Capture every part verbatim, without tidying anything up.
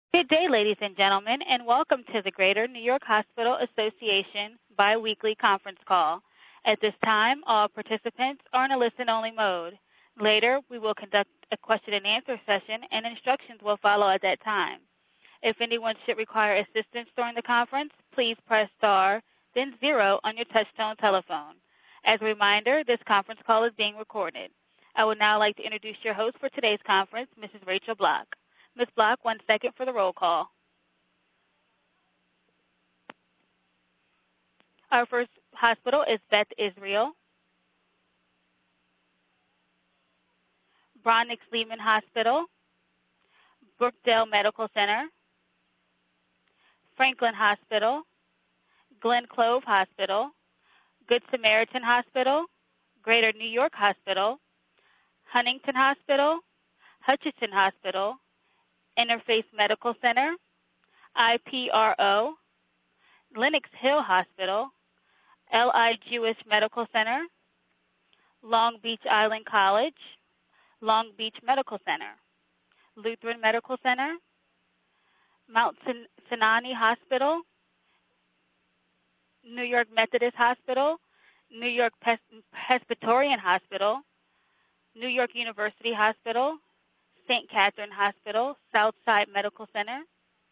Good day, ladies and gentlemen, and welcome to the Greater New York Hospital Association biweekly conference call. At this time, all participants are in a listen-only mode. Later, we will conduct a question-and-answer session, and instructions will follow at that time. If anyone should require assistance during the conference, please press star, then zero on your touch-tone telephone. As a reminder, this conference call is being recorded. I would now like to introduce your host for today's conference, Missus Rachel Block. Miz Block, one second for the roll call. Our first hospital is Beth Israel. Bronx-Lehman Hospital. Brookdale Medical Center. Franklin Hospital. Glen Clove Hospital. Good Samaritan Hospital. Greater New York Hospital. Huntington Hospital. Hutchinson Hospital. Interface Medical Center, I P R O, Lenox Hill Hospital, L I Jewish Medical Center, Long Beach Island College, Long Beach Medical Center, Lutheran Medical Center, Mount Sin- Sinai Hospital, New York Methodist Hospital, New York Pres- Presbyterian Hospital, New York University Hospital, Saint Catherine Hospital, Southside Medical Center,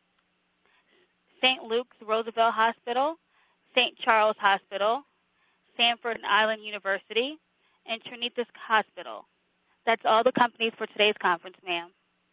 Saint Luke's Roosevelt Hospital, Saint Charles Hospital, Sanford and Island University, and Trinitas Hospital. That's all the companies for today's conference, ma'am.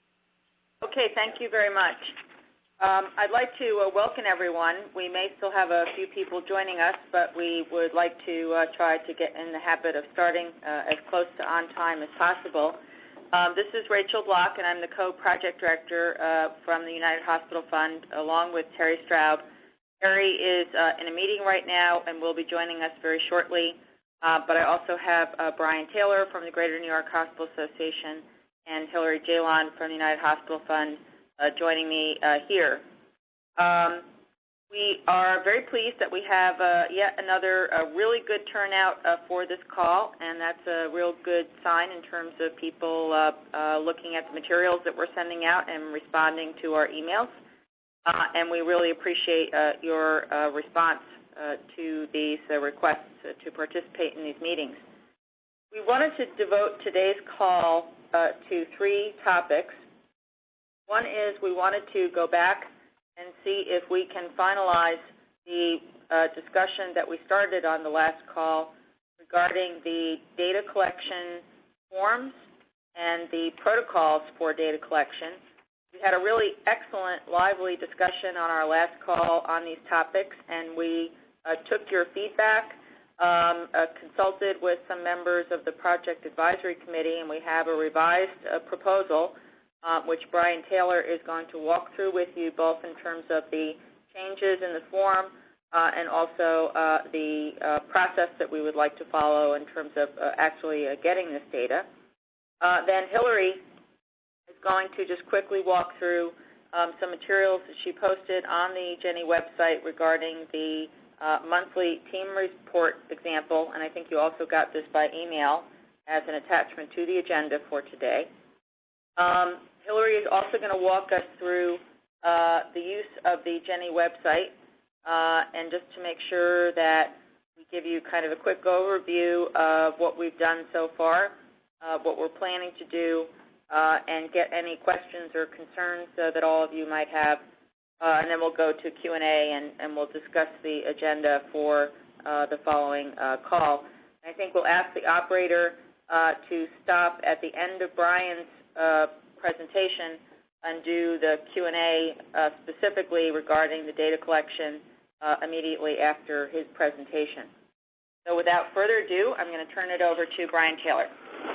Okay, thank you very much. Um, I'd like to uh, welcome everyone. We may still have a few people joining us, but we would like to uh, try to get in the habit of starting uh, as close to on time as possible. Um, this is Rachel Block, and I'm the co-project director uh, from the United Hospital Fund, along with Terry Straub. Terry is uh, in a meeting right now and will be joining us very shortly, uh, but I also have uh, Brian Taylor from the Greater New York Hospital Association and Hillary Jalon from the United Hospital Fund uh, joining me uh, here. Um, we are very pleased that we have uh, yet another uh, really good turnout uh, for this call, and that's a real good sign in terms of people uh, uh, looking at the materials that we're sending out and responding to our emails. Uh, and we really appreciate uh, your uh, response uh, to these uh, requests uh, to participate in these meetings. We wanted to devote today's call uh, to three topics. One is we wanted to go back and see if we can finalize the uh, discussion that we started on the last call regarding the data collection forms and the protocols for data collection. We had a really excellent, lively discussion on our last call on these topics, and we uh, took your feedback, um, uh, consulted with some members of the Project Advisory Committee, and we have a revised uh, proposal Uh, which Brian Taylor is going to walk through with you, both in terms of the changes in the form uh, and also uh, the uh, process that we would like to follow in terms of uh, actually uh, getting this data. Uh, then Hillary is going to just quickly walk through um, some materials that she posted on the Jenny website regarding the uh, monthly team report example, and I think you also got this by email as an attachment to the agenda for today. Um, Hillary is also going to walk us through uh, the use of the Jenny website, uh, and just to make sure that we give you kind of a quick overview of what we've done so far, uh, what we're planning to do, uh, and get any questions or concerns uh, that all of you might have. Uh, and then we'll go to Q and A, and, and we'll discuss the agenda for uh, the following uh, call. And I think we'll ask the operator uh, to stop at the end of Brian's uh, presentation and do the Q and A uh, specifically regarding the data collection uh, immediately after his presentation. So without further ado, I'm going to turn it over to Brian Taylor.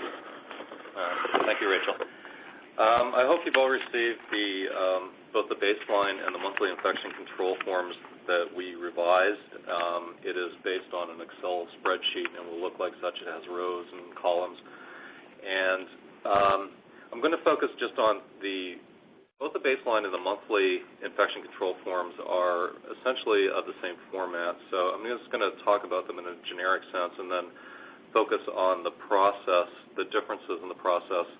Uh, thank you, Rachel. Um, I hope you've all received the, um, both the baseline and the monthly infection control forms that we revised. Um, it is based on an Excel spreadsheet and will look like such. It has rows and columns. And um, I'm going to focus just on the, both the baseline and the monthly infection control forms are essentially of the same format. So I'm just going to talk about them in a generic sense and then focus on the process, the differences in the process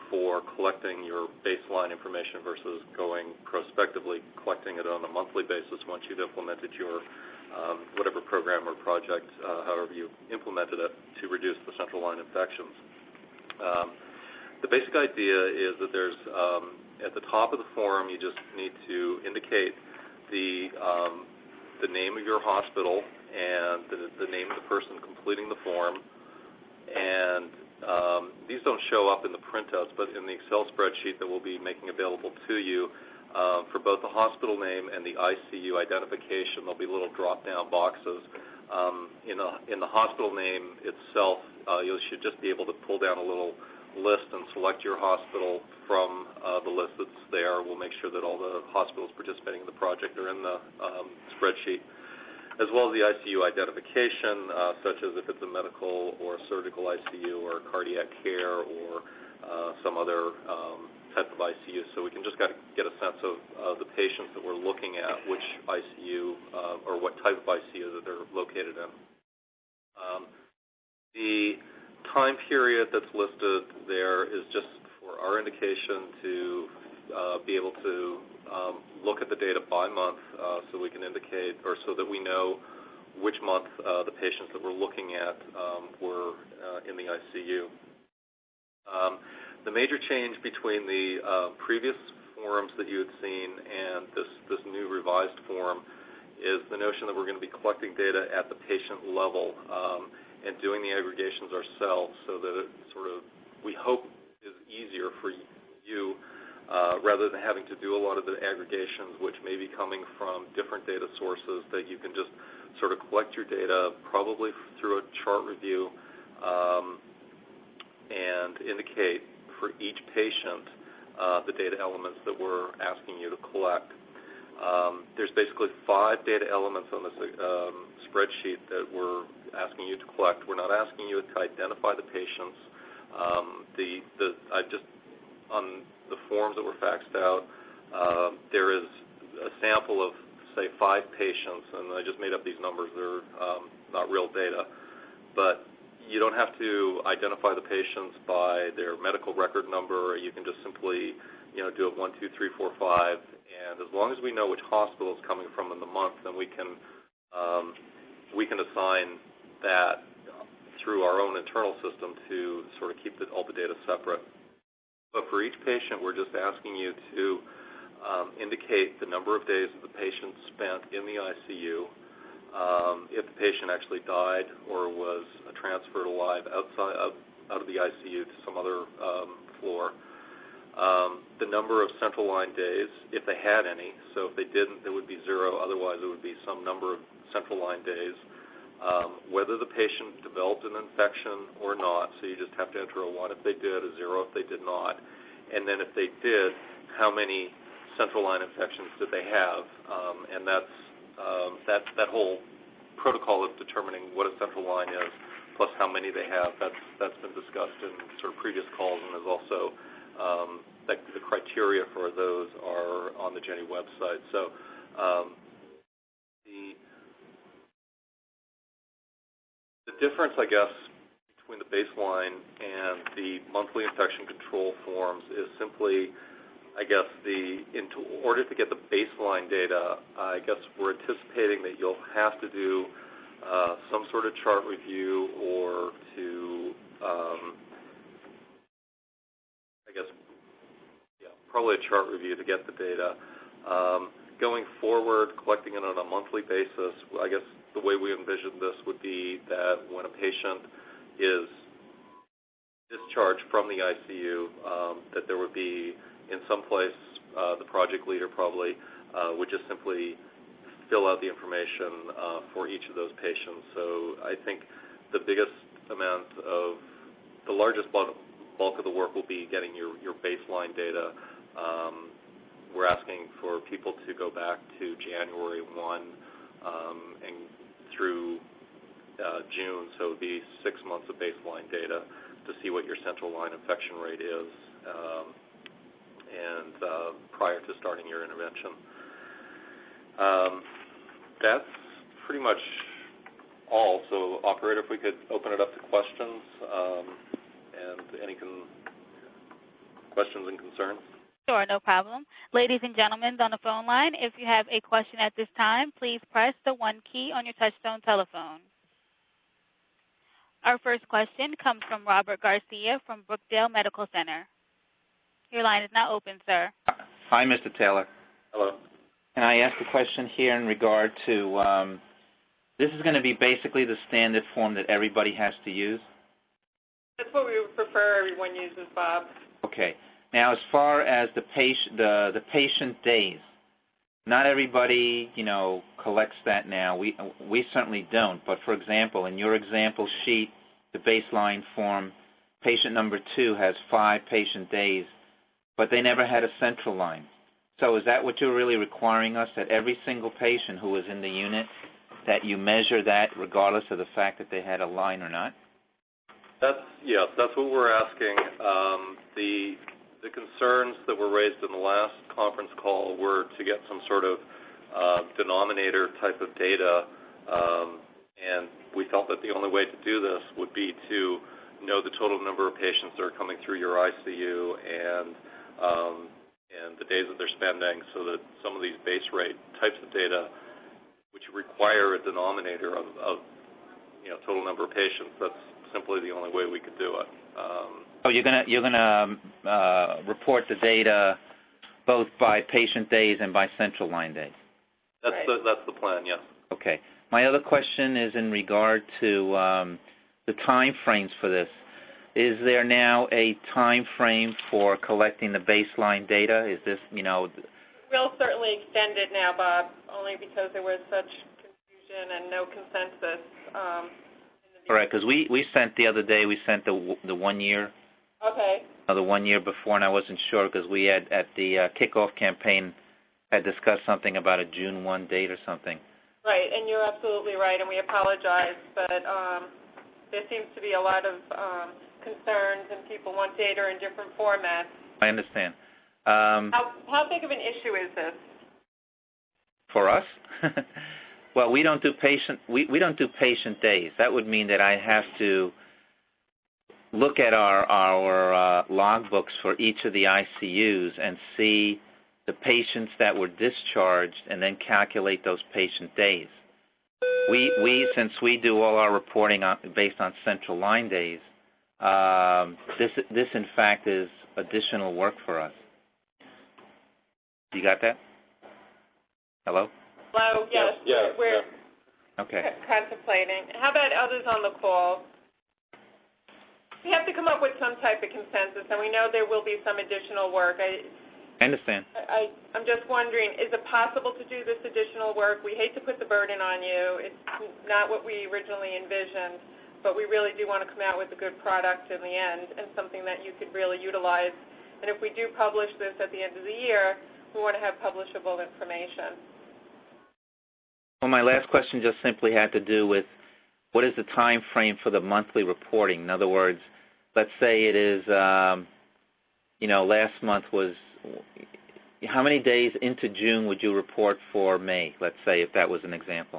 for collecting your baseline information versus going prospectively collecting it on a monthly basis once you've implemented your um, whatever program or project, uh, however you implemented it, to reduce the central line infections. Um, the basic idea is that there's um, at the top of the form you just need to indicate the um, the name of your hospital and the, the name of the person completing the form. And um, these don't show up in the printouts, but in the Excel spreadsheet that we'll be making available to you, uh, for both the hospital name and the I C U identification, there'll be little drop-down boxes. Um, in, a, in the hospital name itself, uh, you should just be able to pull down a little list and select your hospital from uh, the list that's there. We'll make sure that all the hospitals participating in the project are in the um, spreadsheet, as well as the I C U identification, uh, such as if it's a medical or surgical I C U or cardiac care or uh, some other um, type of I C U. So we can just got to get a sense of uh, the patients that we're looking at, which I C U uh, or what type of I C U that they're located in. Um, the time period that's listed there is just for our indication to uh, be able to um, look at the data by month, uh, so we can indicate, or so that we know which month uh, the patients that we're looking at um, were uh, in the I C U. Um, the major change between the uh, previous forms that you had seen and this, this new revised form is the notion that we're going to be collecting data at the patient level um, and doing the aggregations ourselves, so that it sort of, we hope, is easier for you uh, rather than having to do a lot of the aggregations, which may be coming from different data sources, that you can just sort of collect your data probably through a chart review um, and indicate for each patient uh, the data elements that we're asking you to collect. Um, there's basically five data elements on this um, spreadsheet that we're asking you to collect. We're not asking you to identify the patients. Um, the, the, I just, on the forms that were faxed out, uh, there is a sample of, say, five patients, and I just made up these numbers. They're um, not real data. But you don't have to identify the patients by their medical record number. You can just simply, you know, do it one, two, three, four, five. And as long as we know which hospital is coming from in the month, then we can um, we can assign that through our own internal system to sort of keep the, all the data separate. But for each patient, we're just asking you to um, indicate the number of days that the patient spent in the I C U, um, if the patient actually died or was transferred alive outside of, out of the I C U to some other um, floor. Um, the number of central line days, if they had any. So if they didn't, it would be zero. Otherwise, it would be some number of central line days. Um, whether the patient developed an infection or not, so you just have to enter a one if they did, a zero if they did not. And then if they did, how many central line infections did they have? Um, and that's, um, that, that whole protocol of determining what a central line is, plus how many they have, that's, that's been discussed in sort of previous calls, and is also Um, the, the criteria for those are on the Jenny website. So um, the, the difference, I guess, between the baseline and the monthly infection control forms is simply, I guess, the in order to get the baseline data, I guess we're anticipating that you'll have to do uh, some sort of chart review or to um, I guess, yeah, probably a chart review to get the data. Um, going forward, collecting it on a monthly basis, I guess the way we envision this would be that when a patient is discharged from the I C U, um, that there would be in some place, uh, the project leader probably uh, would just simply fill out the information uh, for each of those patients. So I think the biggest amount of, the largest bulk bulk of the work will be getting your, your baseline data. Um, we're asking for people to go back to January first um, and through uh, June, so it would be six months of baseline data to see what your central line infection rate is um, and uh, prior to starting your intervention. Um, that's pretty much all. So, operator, if we could open it up to questions. Um, And any can questions and concerns. Sure, no problem. Ladies and gentlemen on the phone line, if you have a question at this time, please press the one key on your touchtone telephone. Our first question comes from Robert Garcia from Brookdale Medical Center. Your line is now open, sir. Hi, Mister Taylor. Hello. Can I ask a question here in regard to, um, this is going to be basically the standard form that everybody has to use? That's what we would prefer everyone uses, Bob. Okay. Now, as far as the patient, the, the patient days, not everybody, you know, collects that now. We, we certainly don't. But, for example, in your example sheet, the baseline form, patient number two has five patient days, but they never had a central line. So is that what you're really requiring us, that every single patient who was in the unit, that you measure that regardless of the fact that they had a line or not? That's, yes, that's what we're asking. Um, the The concerns that were raised in the last conference call were to get some sort of uh, denominator type of data, um, and we felt that the only way to do this would be to know the total number of patients that are coming through your I C U and um, and the days that they're spending, so that some of these base rate types of data, which require a denominator of, of you know total number of patients, that's simply the only way we could do it. Um, Oh, you're gonna you're gonna uh, report the data both by patient days and by central line days. That's right. the that's the plan. Yes. Okay. My other question is in regard to um, the time frames for this. Is there now a time frame for collecting the baseline data? Is this you know? We'll certainly extend it now, Bob, only because there was such confusion and no consensus. Um, All right, because we, we sent the other day. We sent the the one year. Okay. Uh, the one year before, and I wasn't sure because we had at the uh, kickoff campaign had discussed something about a June first date or something. Right, and you're absolutely right, and we apologize, but um, there seems to be a lot of um, concerns, and people want data in different formats. I understand. Um, how, how big of an issue is this? For us? Well, we don't do patient we, we don't do patient days. That would mean that I have to look at our our uh, logbooks for each of the I C Us and see the patients that were discharged and then calculate those patient days. We we since we do all our reporting on, based on central line days, um, this this in fact is additional work for us. You got that? Hello? Hello, yes, Yeah, we're, we're yeah. Okay. contemplating. How about others on the call? We have to come up with some type of consensus, and we know there will be some additional work. I, I understand. I, I'm just wondering, is it possible to do this additional work? We hate to put the burden on you. It's not what we originally envisioned, but we really do want to come out with a good product in the end and something that you could really utilize. And if we do publish this at the end of the year, we want to have publishable information. Well, my last question just simply had to do with what is the time frame for the monthly reporting? In other words, let's say it is, um, you know, last month was, how many days into June would you report for May, let's say, if that was an example?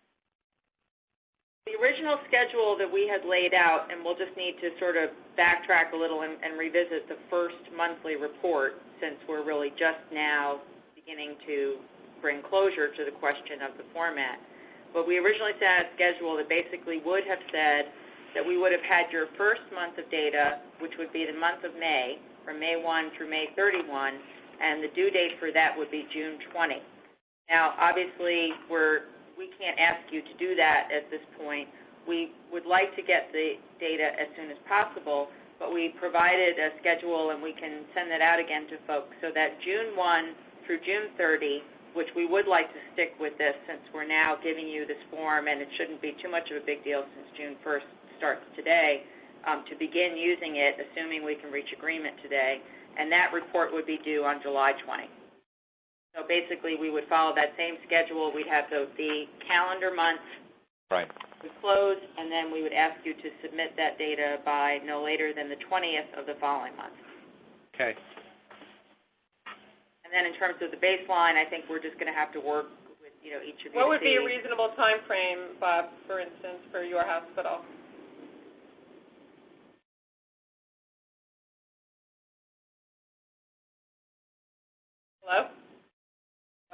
The original schedule that we had laid out, and we'll just need to sort of backtrack a little and, and revisit the first monthly report, since we're really just now beginning to bring closure to the question of the format. But we originally set a schedule that basically would have said that we would have had your first month of data, which would be the month of May, from May first through May thirty-first, and the due date for that would be June twentieth. Now, obviously, we're, we can't ask you to do that at this point. We would like to get the data as soon as possible, but we provided a schedule, and we can send that out again to folks, so that June first through June thirtieth, which we would like to stick with this since we're now giving you this form, and it shouldn't be too much of a big deal since June first starts today, um, to begin using it, assuming we can reach agreement today, and that report would be due on July twentieth. So basically, we would follow that same schedule. We'd have the, the calendar month Right. would close, and then we would ask you to submit that data by no later than the twentieth of the following month. Okay. And then in terms of the baseline, I think we're just going to have to work with, you know, each of you. What would to be see. a reasonable time frame, Bob, for instance, for your hospital?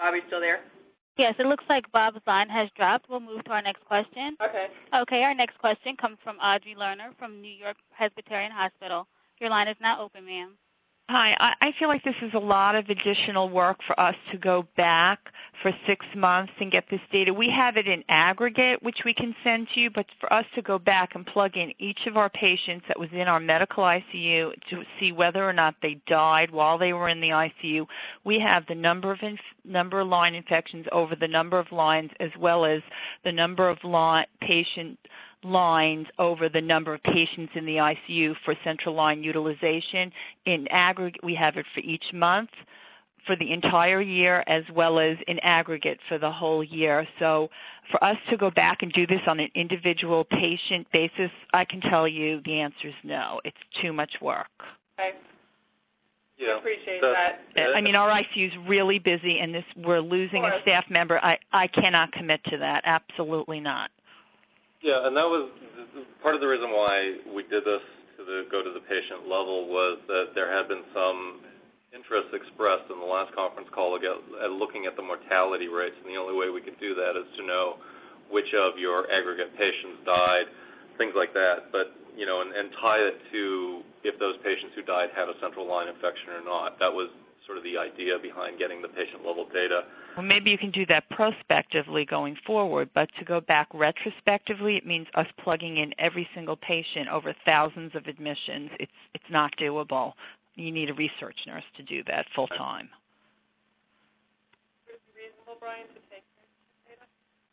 Bob, are you still there? Yes, it looks like Bob's line has dropped. We'll move to our next question. Okay. Okay, our next question comes from Audrey Lerner from New York Presbyterian Hospital. Your line is now open, ma'am. Hi. I, I feel like this is a lot of additional work for us to go back for six months and get this data. We have it in aggregate, which we can send to you, but for us to go back and plug in each of our patients that was in our medical I C U to see whether or not they died while they were in the I C U, we have the number of inf- number of line infections over the number of lines as well as the number of line patient lines over the number of patients in the I C U for central line utilization. In aggregate, we have it for each month, for the entire year, as well as in aggregate for the whole year. So for us to go back and do this on an individual patient basis, I can tell you the answer is no. It's too much work. Okay. Yeah, I appreciate that. that. I mean, our I C U is really busy, and this we're losing a staff member. I, I cannot commit to that. Absolutely not. Yeah, and that was part of the reason why we did this to the, go to the patient level was that there had been some interest expressed in the last conference call at looking at the mortality rates, and the only way we could do that is to know which of your aggregate patients died, things like that, but, you know, and, and tie it to if those patients who died had a central line infection or not. That was sort of the idea behind getting the patient-level data. Well, maybe you can do that prospectively going forward, but to go back retrospectively, it means us plugging in every single patient over thousands of admissions. It's it's not doable. You need a research nurse to do that full time. Would it be reasonable, Brian, to take data?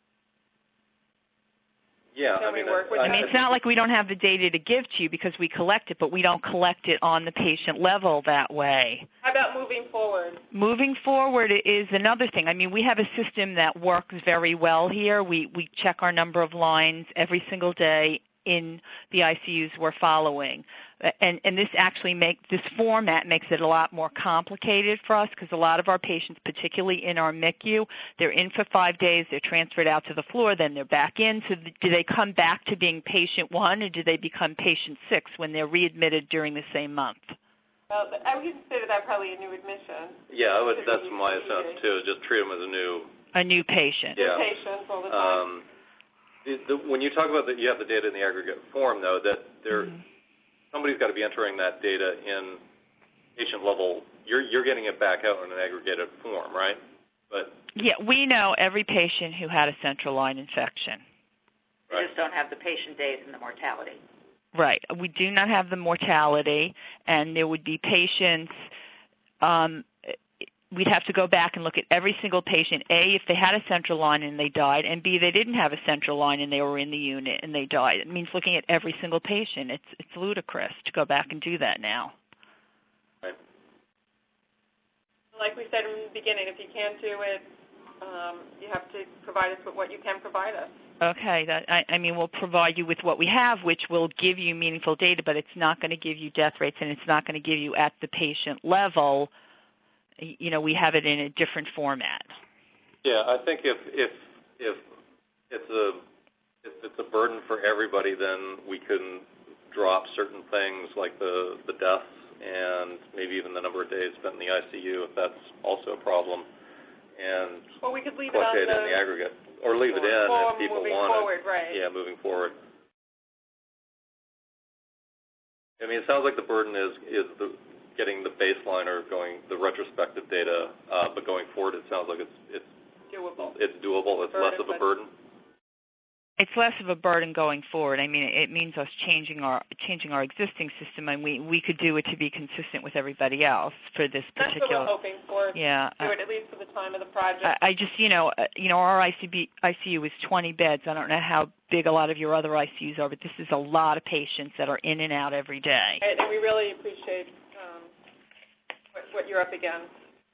Yeah, Can I mean, we work with I mean, it's not like we don't have the data to give to you because we collect it, but we don't collect it on the patient level that way. How about moving forward? Moving forward is another thing. I mean, we have a system that works very well here. We we check our number of lines every single day in the I C Us we're following. And, and this actually makes, this format makes it a lot more complicated for us because a lot of our patients, particularly in our M I C U, they're in for five days, they're transferred out to the floor, then they're back in. So do they come back to being patient one or do they become patient six when they're readmitted during the same month? Well, I would consider that probably a new admission. Yeah, I would, that's my sense too. Just treat them as a new a new patient. Yeah. New patients all the time. Um, the, the, when you talk about that, you have the data in the aggregate form, though, that there mm-hmm. somebody's got to be entering that data in patient level. You're you're getting it back out in an aggregated form, right? But yeah, we know every patient who had a central line infection. We just don't have the patient days and the mortality. Right. We do not have the mortality, and there would be patients, um, we'd have to go back and look at every single patient, A, if they had a central line and they died, and B, they didn't have a central line and they were in the unit and they died. It means looking at every single patient. It's it's ludicrous to go back and do that now. Right. Like we said in the beginning, if you can't do it, um, you have to provide us with what you can provide us. Okay. That, I, I mean, we'll provide you with what we have, which will give you meaningful data, but it's not going to give you death rates, and it's not going to give you at the patient level. You know, we have it in a different format. Yeah, I think if if if it's a if it's a burden for everybody, then we can drop certain things like the the deaths and maybe even the number of days spent in the I C U if that's also a problem, and well, we could leave collect it on data the in the aggregate, or leave it in form if people moving want forward, it. right? Yeah, moving forward. I mean, it sounds like the burden is is the getting the baseline or going the retrospective data, uh, but going forward, it sounds like it's it's doable. It's doable. It's less of a burden. It's less of a burden going forward. I mean, it means us changing our changing our existing system, and we we could do it to be consistent with everybody else for this particular. That's what we're hoping for. Yeah. Do it at least for the time of the project. I, I just, you know, uh, you know, our I C B, I C U is twenty beds. I don't know how big a lot of your other I C Us are, but this is a lot of patients that are in and out every day. And, and we really appreciate um, what, what you're up against.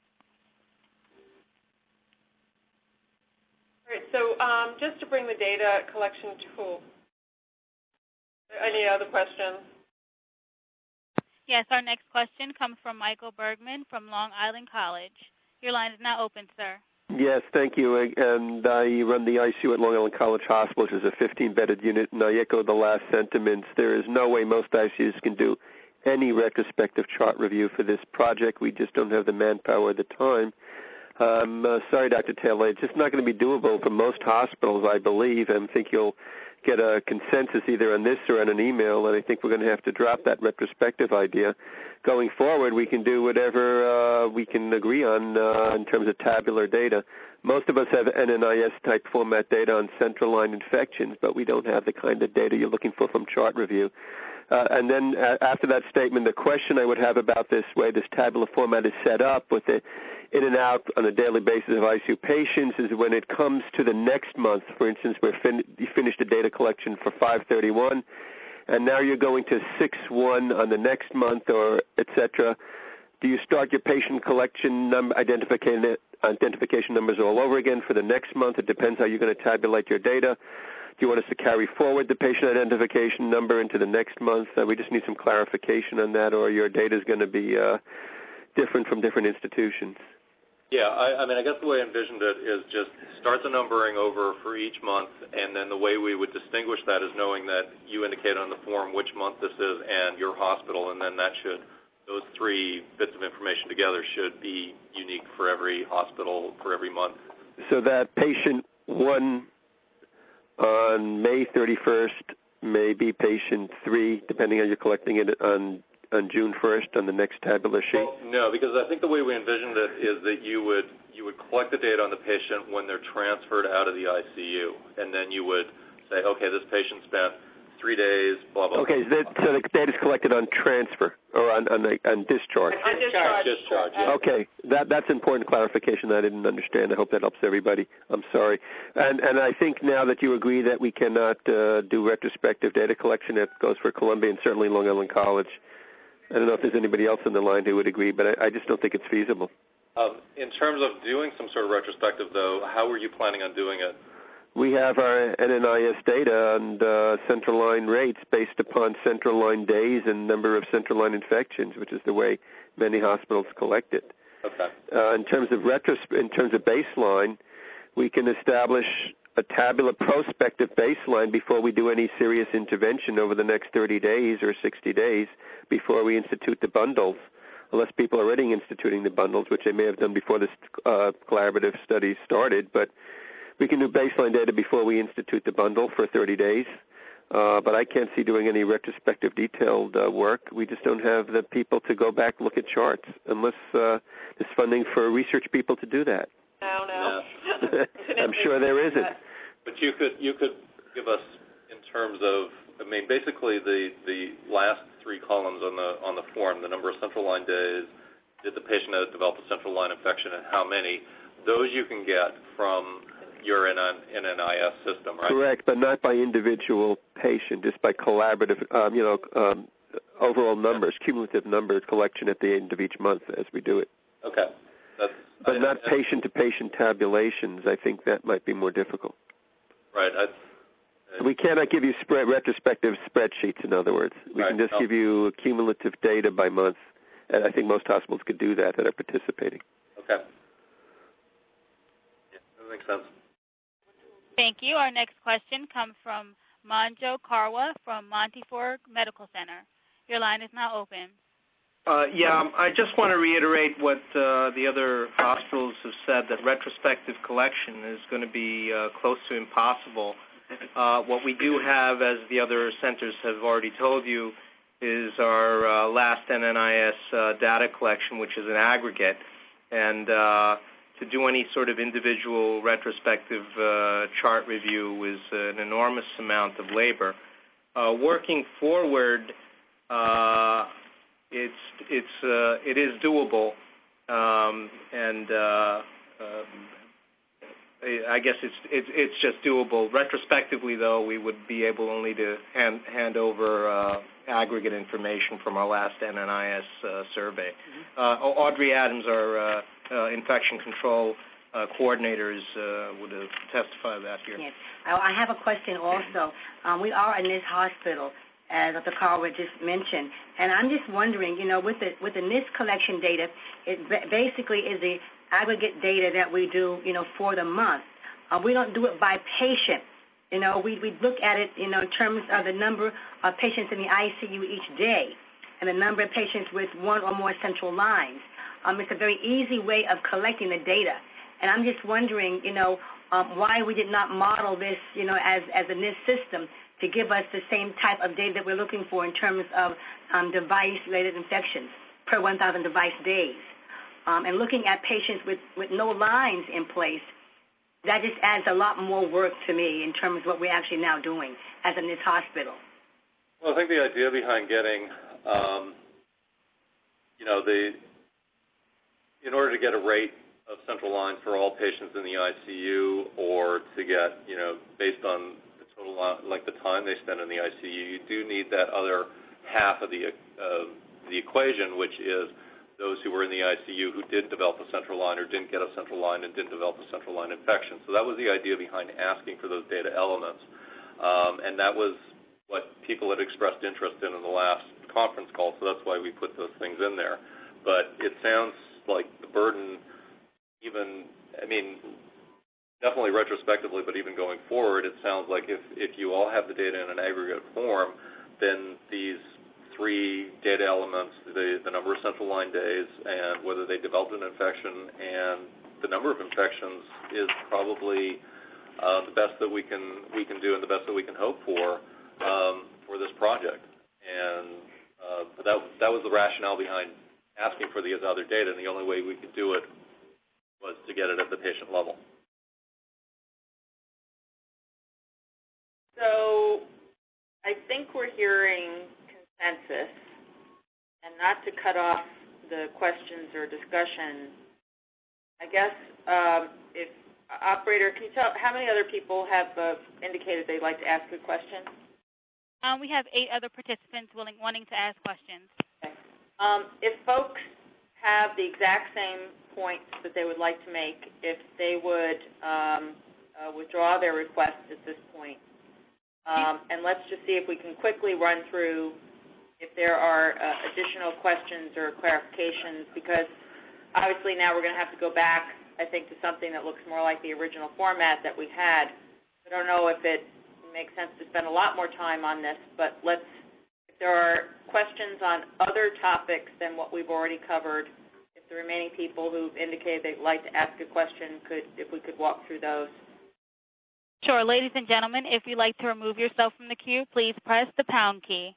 All right, so um, just to bring the data collection tool, any other questions? Yes, our next question comes from Michael Bergman from Long Island College. Your line is now open, sir. Yes, thank you. And I run the I C U at Long Island College Hospital, which is a fifteen-bedded unit, and I echo the last sentiments. There is no way most I C Us can do any retrospective chart review for this project. We just don't have the manpower or the time. Um, uh, sorry, Doctor Taylor, it's just not going to be doable for most hospitals, I believe, and I think you'll get a consensus either on this or on an email, and I think we're going to have to drop that retrospective idea. Going forward, we can do whatever uh, we can agree on uh, in terms of tabular data. Most of us have N N I S-type format data on central line infections, but we don't have the kind of data you're looking for from chart review. Uh, and then uh, after that statement, the question I would have about this way this tabular format is set up with the in and out on a daily basis of I C U patients is when it comes to the next month. For instance, we're fin- you finished the data collection for five thirty-one, and now you're going to six one on the next month, or et cetera. Do you start your patient collection number, identification, identification numbers all over again for the next month? It depends how you're going to tabulate your data. Do you want us to carry forward the patient identification number into the next month? Uh, we just need some clarification on that, or your data is going to be uh, different from different institutions. Yeah, I, I mean, I guess the way I envisioned it is just start the numbering over for each month, and then the way we would distinguish that is knowing that you indicate on the form which month this is and your hospital, and then that should, those three bits of information together should be unique for every hospital for every month. So that patient one on May thirty-first may be patient three, depending on you're collecting it on on June first on the next tabular sheet? Well, no, because I think the way we envisioned it is that you would you would collect the data on the patient when they're transferred out of the I C U, and then you would say, okay, this patient spent three days, blah, blah, okay, blah. Okay, so, so the data is collected on transfer or on, on, on discharge? On discharge. Discharge, yeah. Okay, that, that's important clarification that I didn't understand. I hope that helps everybody. I'm sorry. And, and I think now that you agree that we cannot uh, do retrospective data collection, that goes for Columbia and certainly Long Island College. I don't know if there's anybody else on the line who would agree, but I, I just don't think it's feasible. Um, in terms of doing some sort of retrospective, though, how were you planning on doing it? We have our N N I S data and uh, central line rates based upon central line days and number of central line infections, which is the way many hospitals collect it. Okay. Uh, in terms of retros- in terms of baseline, we can establish a tabular prospective baseline before we do any serious intervention over the next thirty days or sixty days before we institute the bundles, unless people are already instituting the bundles, which they may have done before this uh, collaborative study started. But we can do baseline data before we institute the bundle for thirty days. Uh, but I can't see doing any retrospective detailed uh, work. We just don't have the people to go back and look at charts unless uh, there's funding for research people to do that. No, no. no. I'm sure there isn't. But you could you could give us in terms of, I mean, basically the, the last three columns on the on the form, the number of central line days, did the patient develop a central line infection, and how many? Those you can get from your N N I S system, right? Correct, but not by individual patient, just by collaborative, um, you know, um, overall numbers, cumulative numbers collection at the end of each month as we do it. Okay. That's, but I, not I, patient-to-patient tabulations. I think that might be more difficult. Right. I, I, we cannot give you spread, retrospective spreadsheets, in other words. We right. can just no. give you cumulative data by month, and I think most hospitals could do that that are participating. Okay. Yeah, that makes sense. Thank you. Our next question comes from Manjo Karwa from Montefiore Medical Center. Your line is now open. Uh, yeah, um, I just want to reiterate what uh, the other hospitals have said, that retrospective collection is going to be uh, close to impossible. Uh, what we do have, as the other centers have already told you, is our uh, last N N I S uh, data collection, which is an aggregate. And uh, to do any sort of individual retrospective uh, chart review is an enormous amount of labor. Uh, working forward, uh, It's it's uh, it is doable, um, and uh, uh, I guess it's it's it's just doable. Retrospectively, though, we would be able only to hand hand over uh, aggregate information from our last N N I S uh, survey. Mm-hmm. Uh, Audrey Adams, our uh, uh, infection control uh, coordinators, uh, would uh, testify to that here. Yes, I have a question also. Um, we are in this hospital, as Doctor Karwa just mentioned. And I'm just wondering, you know, with the with the N I S collection data, it basically is the aggregate data that we do, you know, for the month. Uh, we don't do it by patient. You know, we, we look at it, you know, in terms of the number of patients in the I C U each day and the number of patients with one or more central lines. Um, it's a very easy way of collecting the data. And I'm just wondering, you know, um, why we did not model this, you know, as, as a N I S S system to give us the same type of data that we're looking for in terms of um, device-related infections per one thousand device days. Um, and looking at patients with, with no lines in place, that just adds a lot more work to me in terms of what we're actually now doing as a N I S hospital. Well, I think the idea behind getting, um, you know, the in order to get a rate of central lines for all patients in the I C U, or to get, you know, based on the total, like the time they spend in the I C U, you do need that other half of the uh, the equation, which is those who were in the I C U who didn't develop a central line or didn't get a central line and didn't develop a central line infection. So that was the idea behind asking for those data elements. Um, and that was what people had expressed interest in in the last conference call, so that's why we put those things in there. But it sounds like the burden, even, I mean, definitely retrospectively, but even going forward, it sounds like if, if you all have the data in an aggregate form, then these three data elements, the, the number of central line days and whether they developed an infection and the number of infections is probably uh, the best that we can we can do and the best that we can hope for um, for this project. And uh, but that that was the rationale behind asking for these other data, and the only way we could do it was to get it at the patient level. So I think we're hearing consensus, and not to cut off the questions or discussion, I guess um, if operator, can you tell how many other people have uh, indicated they'd like to ask a question? Um, we have eight other participants willing, wanting to ask questions. Okay. Um, if folks have the exact same points that they would like to make, if they would um, uh, withdraw their request at this point, um, and let's just see if we can quickly run through if there are uh, additional questions or clarifications, because obviously now we're going to have to go back, I think, to something that looks more like the original format that we had. I don't know if it makes sense to spend a lot more time on this, but let's, if there are questions on other topics than what we've already covered, if the remaining people who've indicated they'd like to ask a question, could, if we could walk through those. Sure. Ladies and gentlemen, if you'd like to remove yourself from the queue, please press the pound key.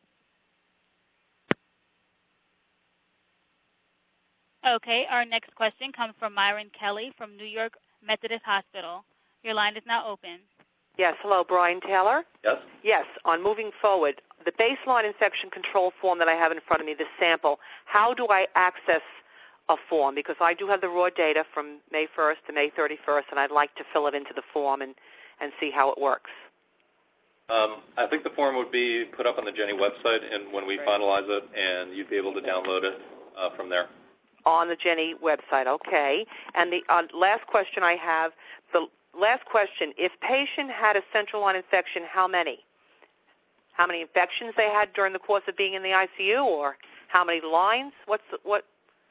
Okay, our next question comes from Myron Kelly from New York Methodist Hospital. Your line is now open. Yes, hello, Brian Taylor? Yes. Yes, on moving forward, the baseline infection control form that I have in front of me, the sample, how do I access a form? Because I do have the raw data from May first to May thirty-first, and I'd like to fill it into the form and, and see how it works. Um, I think the form would be put up on the Jenny website and when we Great. finalize it, and you'd be able to download it uh, from there. On the Jenny website, okay. And the uh, last question I have, the last question, if patient had a central line infection, how many? How many infections they had during the course of being in the I C U, or how many lines? What's the, what?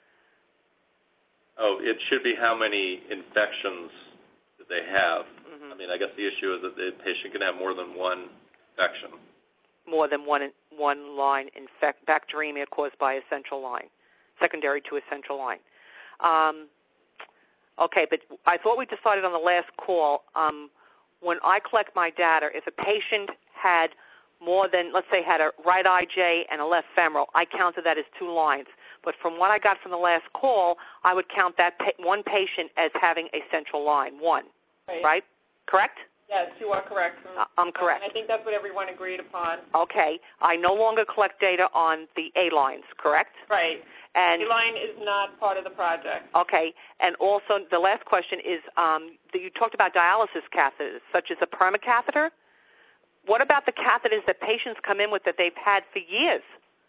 Oh, it should be how many infections that they have. Mm-hmm. I mean, I guess the issue is that the patient can have more than one infection. More than one one line infect, bacteremia caused by a central line, secondary to a central line. Um, okay, but I thought we decided on the last call, um, when I collect my data, if a patient had more than, let's say, had a right I J and a left femoral, I counted that as two lines. But from what I got from the last call, I would count that pa- one patient as having a central line, one, Right. right? Correct? Yes, you are correct. Uh, I'm correct. And I think that's what everyone agreed upon. Okay. I no longer collect data on the A lines, correct? Right. And A-line is not part of the project. okay. And also, the last question is, um, that you talked about dialysis catheters, such as a perma catheter. What about the catheters that patients come in with that they've had for years?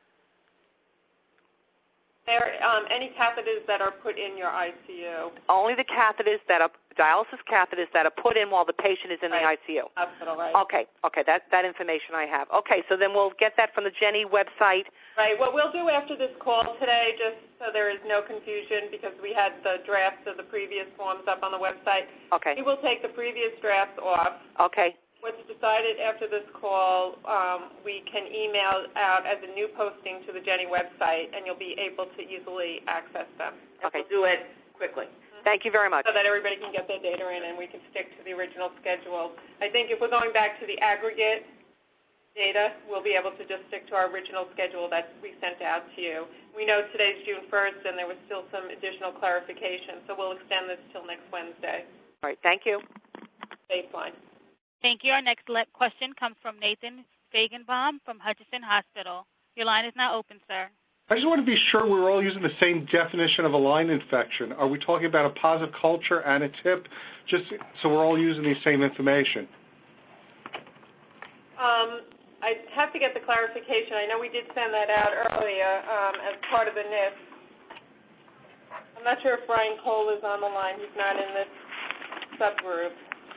There, um, any catheters that are put in your I C U. Only the catheters that are dialysis catheters that are put in while the patient is in Right. the I C U. Hospital, right. Okay, okay, that that information I have. Okay, so then we'll get that from the Jenny website. Right. What we'll do after this call today, just so there is no confusion, because we had the drafts of the previous forms up on the website, Okay, we will take the previous drafts off. okay, What's decided after this call, um, we can email out as a new posting to the Jenny website, and you'll be able to easily access them. Okay. We'll do it quickly. Mm-hmm. Thank you very much. So that everybody can get their data in and we can stick to the original schedule. I think if we're going back to the aggregate data, we'll be able to just stick to our original schedule that we sent out to you. We know today's June first, and there was still some additional clarification, so we'll extend this till next Wednesday. All right, thank you. Baseline. Thank you. Our next le- question comes from Nathan Fagenbaum from Hutchinson Hospital. Your line is now open, sir. I just want to be sure we're all using the same definition of a line infection. Are we talking about a positive culture and a tip, just so we're all using the same information? Um, I have to get the clarification. I know we did send that out earlier um, as part of the N I S. I'm not sure if Brian Cole is on the line. He's not in this subgroup.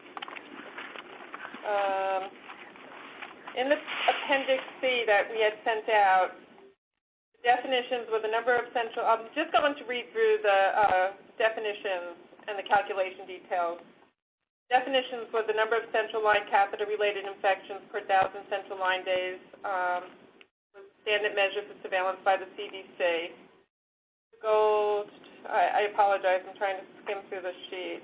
Um, in the Appendix C that we had sent out, the definitions with a number of central, I'm just going to read through the uh, definitions and the calculation details. Definitions with the number of central line catheter-related infections per thousand central line days um, was standard measure for surveillance by the C D C. Gold, I, I apologize, I'm trying to skim through the sheet.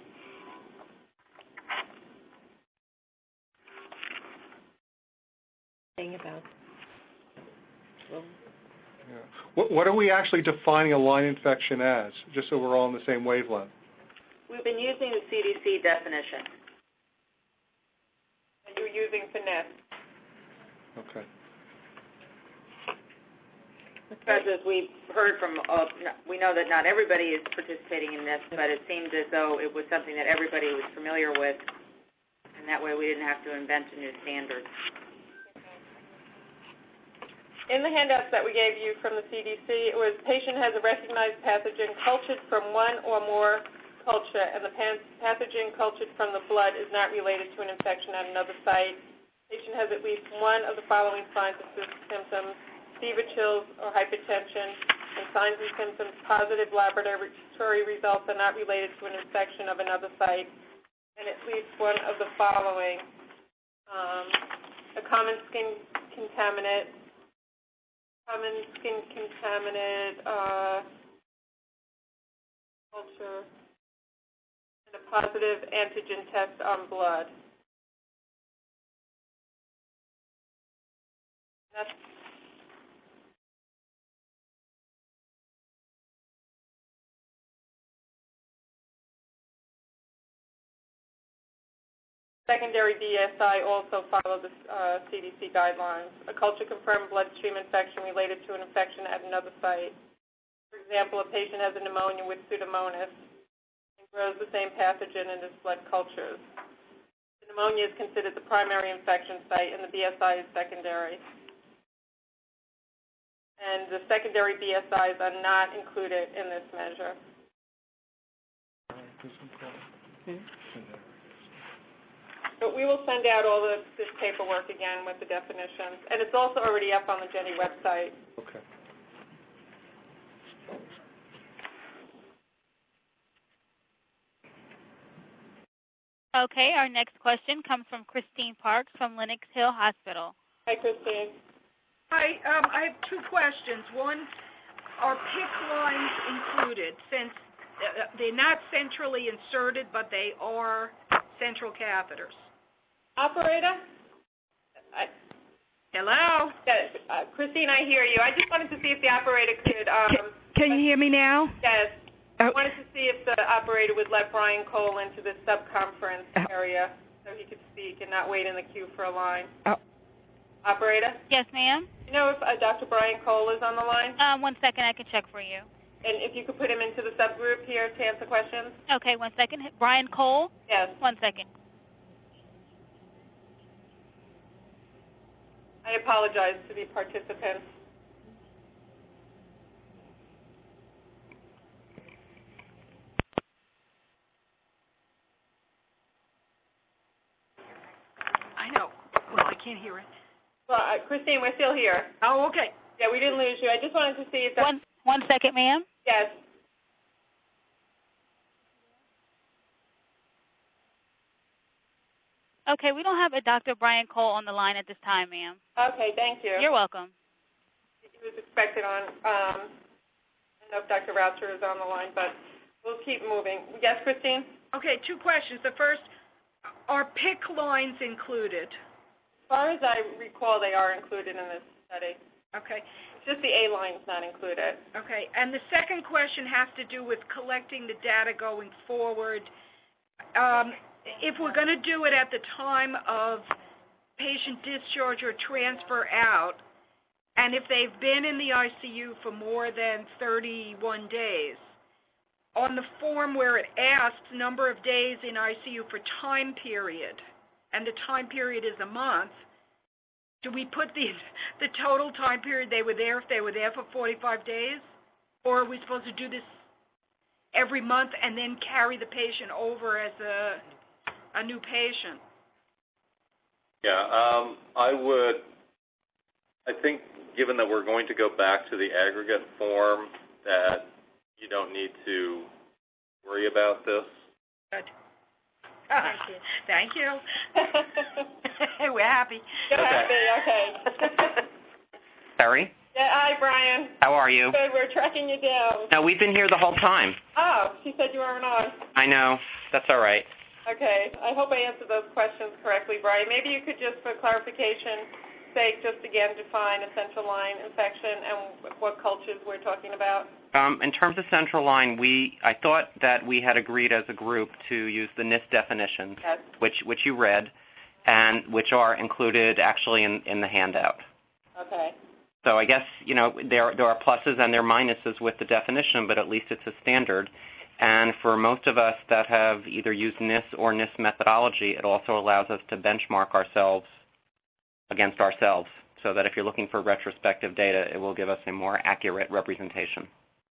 Thing about. Well, yeah. What, what are we actually defining a line infection as, just so we're all on the same wavelength? We've been using the C D C definition. And you're using F N I S. Okay. Because as we've heard from, uh, we know that not everybody is participating in this, but it seemed as though it was something that everybody was familiar with, and that way we didn't have to invent a new standard. In the handouts that we gave you from the C D C, it was patient has a recognized pathogen cultured from one or more culture, and the pathogen cultured from the blood is not related to an infection at another site. Patient has at least one of the following signs and symptoms: fever, chills, or hypertension, and signs and symptoms positive laboratory results are not related to an infection of another site, and at least one of the following: um, a common skin contaminant, common skin contaminant uh, culture, and a positive antigen test on blood. That's secondary B S I also follow the uh, C D C guidelines. A culture-confirmed bloodstream infection related to an infection at another site. For example, a patient has a pneumonia with Pseudomonas and grows the same pathogen in his blood cultures. The pneumonia is considered the primary infection site, and the B S I is secondary. And the secondary B S Is are not included in this measure. But we will send out all this, this paperwork again with the definitions. And it's also already up on the Jenny website. Okay. Okay, our next question comes from Christine Parks from Lenox Hill Hospital. Hi, Christine. Hi, um, I have two questions. One, are P I C C lines included, since uh, they're not centrally inserted, but they are central catheters? Operator? I, Hello? yes, uh, Christine, I hear you. I just wanted to see if the operator could... Um, can, can you hear me now? Yes. Oh. I wanted to see if the operator would let Brian Cole into the sub-conference oh. area so he could speak and not wait in the queue for a line. Oh. Operator? Yes, ma'am. Do you know if uh, Doctor Brian Cole is on the line? Um, one second, I can check for you. And if you could put him into the subgroup here to answer questions? Okay, one second. Brian Cole? Yes. One second. I apologize to the participants. I know. Well, I can't hear it. Well, uh, Christine, we're still here. Oh, okay. Yeah, we didn't lose you. I just wanted to see if that... One, one second, ma'am. Yes. Okay, we don't have a Doctor Brian Cole on the line at this time, ma'am. Okay, thank you. You're welcome. He was expected on. Um, I don't know if Doctor Rautzer is on the line, but we'll keep moving. Yes, Christine? Okay, two questions. The first, are P I C C lines included? As far as I recall, they are included in this study. Okay. Just the A line's not included. Okay, and the second question has to do with collecting the data going forward. Um, if we're going to do it at the time of patient discharge or transfer out, and if they've been in the I C U for more than thirty-one days, on the form where it asks number of days in I C U for time period, and the time period is a month, do we put the the total time period they were there if they were there for forty-five days? Or are we supposed to do this every month and then carry the patient over as a, a new patient? Yeah, um, I would, I think given that we're going to go back to the aggregate form, that you don't need to worry about this. Good. Thank you. Thank you. We're happy. You're Okay. happy, okay. Terry? Yeah, hi, Brian. How are you? Good, we're tracking you down. No, we've been here the whole time. Oh, she said you weren't on. I know. That's all right. Okay, I hope I answered those questions correctly, Brian. Maybe you could just, for clarification sake, just again define a central line infection and what cultures we're talking about. Um, in terms of central line, we I thought that we had agreed as a group to use the NIST definitions, yes. which which you read, and which are included actually in, in the handout. Okay. So I guess, you know, there there are pluses and there are minuses with the definition, but at least it's a standard. And for most of us that have either used NIST or NIST methodology, it also allows us to benchmark ourselves against ourselves, so that if you're looking for retrospective data, it will give us a more accurate representation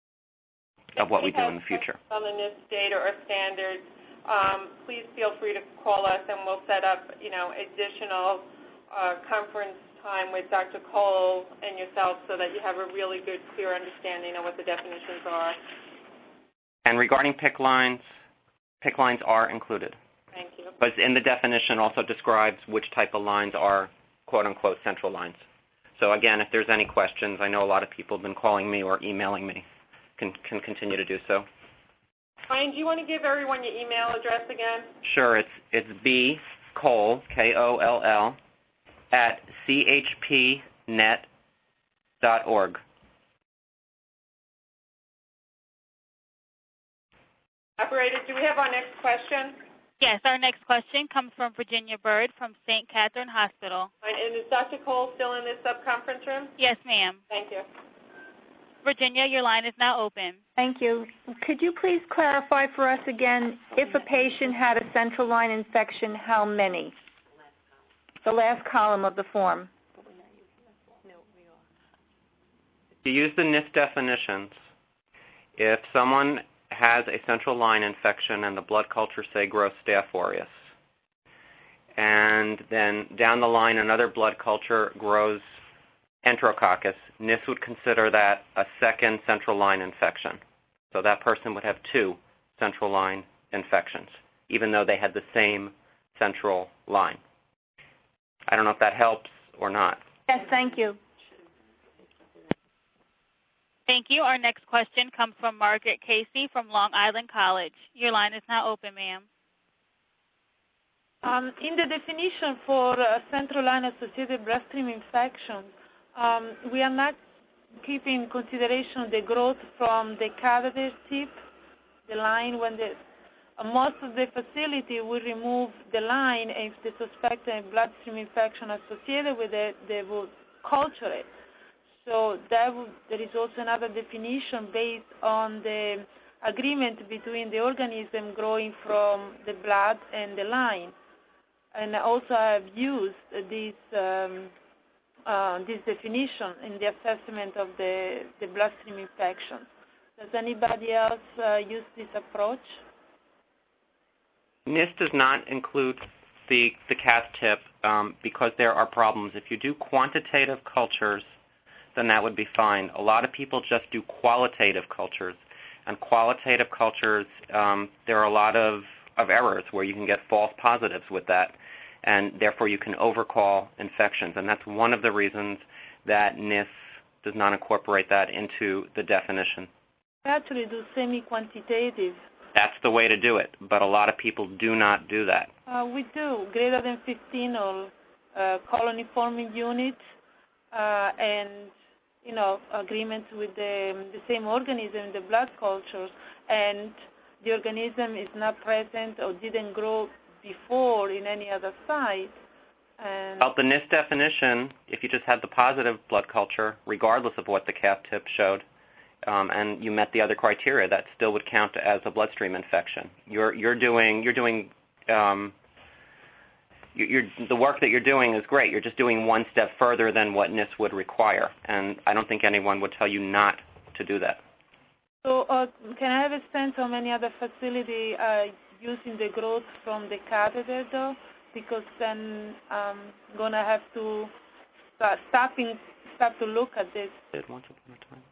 of what we do in the future. On the NIST data or standards, um, please feel free to call us, and we'll set up, you know, additional uh, conference time with Doctor Cole and yourself, so that you have a really good, clear understanding of what the definitions are. And regarding P I C lines, P I C lines are included. Thank you. But in the definition also describes which type of lines are quote-unquote central lines. So again, if there's any questions, I know a lot of people have been calling me or emailing me. Can, can continue to do so. Brian, do you want to give everyone your email address again? Sure. It's it's B Koll, K O L L, at C H P net dot org. Operator, do we have our next question? Yes, our next question comes from Virginia Bird from Saint Catherine Hospital. And is Doctor Cole still in this sub-conference room? Yes, ma'am. Thank you. Virginia, your line is now open. Thank you. Could you please clarify for us again, if a patient had a central line infection, how many? The last column of the form. To use the NIST definitions, if someone has a central line infection and the blood culture say gross Staph aureus, and then down the line another blood culture grows Enterococcus, NIST would consider that a second central line infection. So that person would have two central line infections, even though they had the same central line. I don't know if that helps or not. Yes, thank you. Thank you. Our next question comes from Margaret Casey from Long Island College. Your line is now open, ma'am. Um, in the definition for uh, central line associated bloodstream infection, um, we are not keeping in consideration the growth from the catheter tip, the line when the uh, most of the facility will remove the line if they suspect a bloodstream infection associated with it, they will culture it. So that would, there is also another definition based on the agreement between the organism growing from the blood and the line. And also I have used this um, uh, this definition in the assessment of the, the bloodstream infection. Does anybody else uh, use this approach? NIST does not include the, the cath tip um, because there are problems. If you do quantitative cultures, then that would be fine. A lot of people just do qualitative cultures. And qualitative cultures, um, there are a lot of, of errors where you can get false positives with that, and therefore you can overcall infections. And that's one of the reasons that NIST does not incorporate that into the definition. I actually do semi-quantitative. That's the way to do it, but a lot of people do not do that. Uh, we do, greater than fifteen or uh, colony-forming units, uh, and, you know, agreements with the, the same organism in the blood cultures, and the organism is not present or didn't grow before in any other site. And Well, the N I S definition, if you just had the positive blood culture, regardless of what the calf tip showed, um, and you met the other criteria, that still would count as a bloodstream infection. You're you're doing you're doing um, you're, the work that you're doing is great. You're just doing one step further than what N I S would require, and I don't think anyone would tell you not to do that. So uh, can I have a sense how many other facilities are using the growth from the catheter, though? Because then I'm going to have to start stopping, start to look at this. Did once upon a time.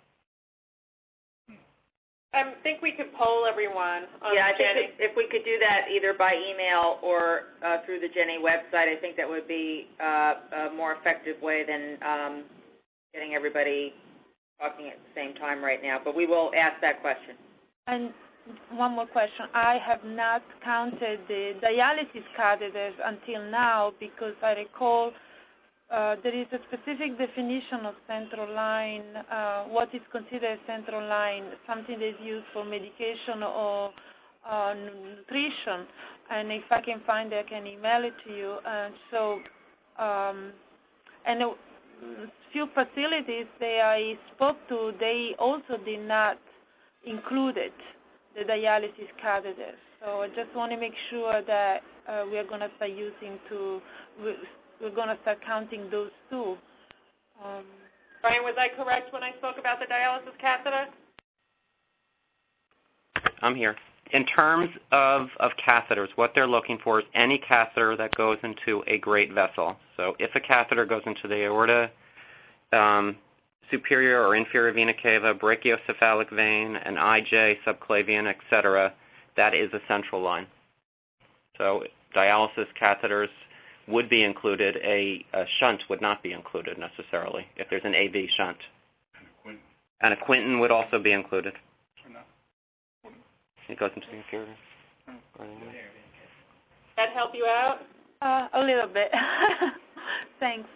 I think we could poll everyone on Yeah, I Jenny. think if we could do that either by email or uh, through the Jenny website, I think that would be uh, a more effective way than um, getting everybody talking at the same time right now. But we will ask that question. And one more question. I have not counted the dialysis catheters until now because I recall uh, there is a specific definition of central line, uh, what is considered central line, something that's used for medication or uh, nutrition. And if I can find it, I can email it to you. And so, um, and a few facilities that I spoke to, they also did not include it, the dialysis catheters. So I just want to make sure that uh, we are going to start using to, we're going to start counting those too. Um, Brian, was I correct when I spoke about the dialysis catheter? I'm here. In terms of, of catheters, what they're looking for is any catheter that goes into a great vessel. So if a catheter goes into the aorta, um, superior or inferior vena cava, brachiocephalic vein, an I J, subclavian, et cetera, that is a central line. So dialysis catheters would be included. A, a shunt would not be included necessarily if there's an A V shunt. And a Quinton would also be included. It goes into the inferior. That help you out? Uh, a little bit. Thanks.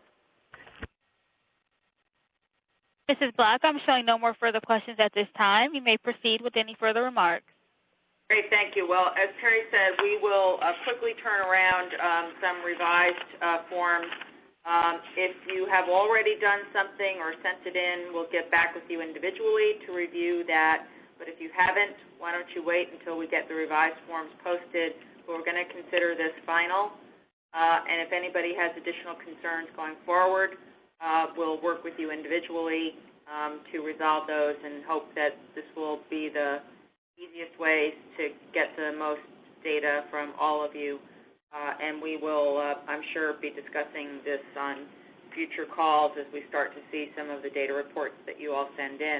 Missus Black, I'm showing no more further questions at this time. You may proceed with any further remarks. Great, thank you. Well, as Terry said, we will uh, quickly turn around um, some revised uh, forms. Um, if you have already done something or sent it in, we'll get back with you individually to review that. But if you haven't, why don't you wait until we get the revised forms posted. We're going to consider this final. Uh, and if anybody has additional concerns going forward, uh, we'll work with you individually um, to resolve those and hope that this will be the easiest ways to get the most data from all of you. Uh, and we will, uh, I'm sure, be discussing this on future calls as we start to see some of the data reports that you all send in.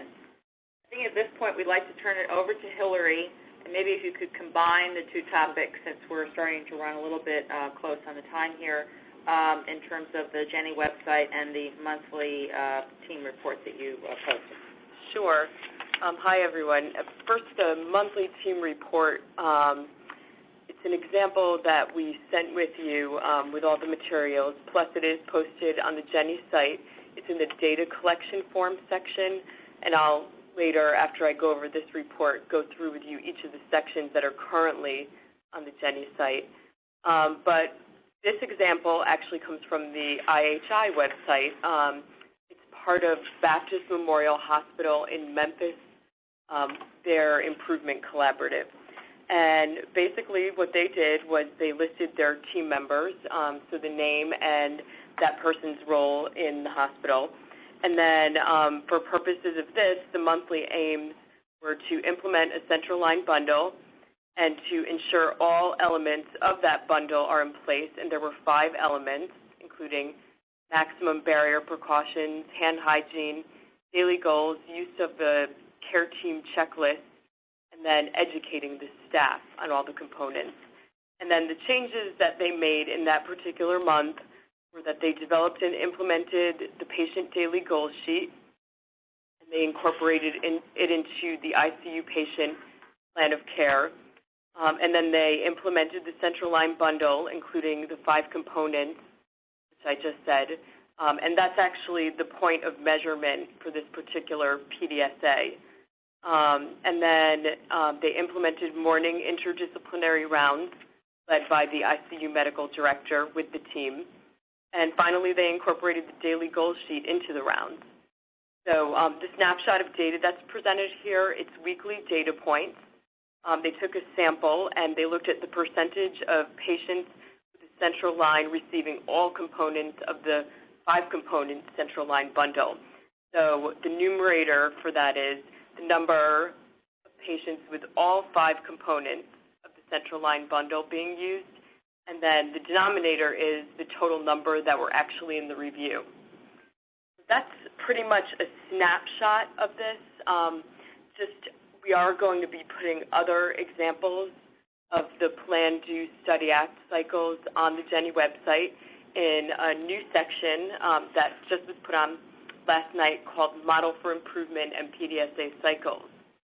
I think at this point we'd like to turn it over to Hillary, and maybe if you could combine the two topics since we're starting to run a little bit uh, close on the time here um, in terms of the Jenny website and the monthly uh, team report that you uh, posted. Sure. Um, hi, everyone. First, the monthly team report. Um, it's an example that we sent with you um, with all the materials, plus it is posted on the Jenny site. It's in the data collection form section, and I'll later, after I go over this report, go through with you each of the sections that are currently on the Jenny site. Um, but this example actually comes from the I H I website. Um, it's part of Baptist Memorial Hospital in Memphis, um, their improvement collaborative. And basically what they did was they listed their team members, um, so the name and that person's role in the hospital. And then um, for purposes of this, the monthly aims were to implement a central line bundle and to ensure all elements of that bundle are in place. And there were five elements, including maximum barrier precautions, hand hygiene, daily goals, use of the care team checklist, and then educating the staff on all the components. And then the changes that they made in that particular month were that they developed and implemented the patient daily goal sheet. and they incorporated in, it into the I C U patient plan of care. Um, and then they implemented the central line bundle, including the five components, which I just said. Um, and that's actually the point of measurement for this particular P D S A. Um, and then um, they implemented morning interdisciplinary rounds led by the I C U medical director with the team. And finally, they incorporated the daily goal sheet into the rounds. So um, the snapshot of data that's presented here, it's weekly data points. Um, they took a sample and they looked at the percentage of patients with the central line receiving all components of the five-component central line bundle. So the numerator for that is the number of patients with all five components of the central line bundle being used, and then the denominator is the total number that were actually in the review. That's pretty much a snapshot of this. Um, just we are going to be putting other examples of the Plan, Do, Study, Act cycles on the Jenny website in a new section um, that just was put on last night called Model for Improvement and P D S A Cycles.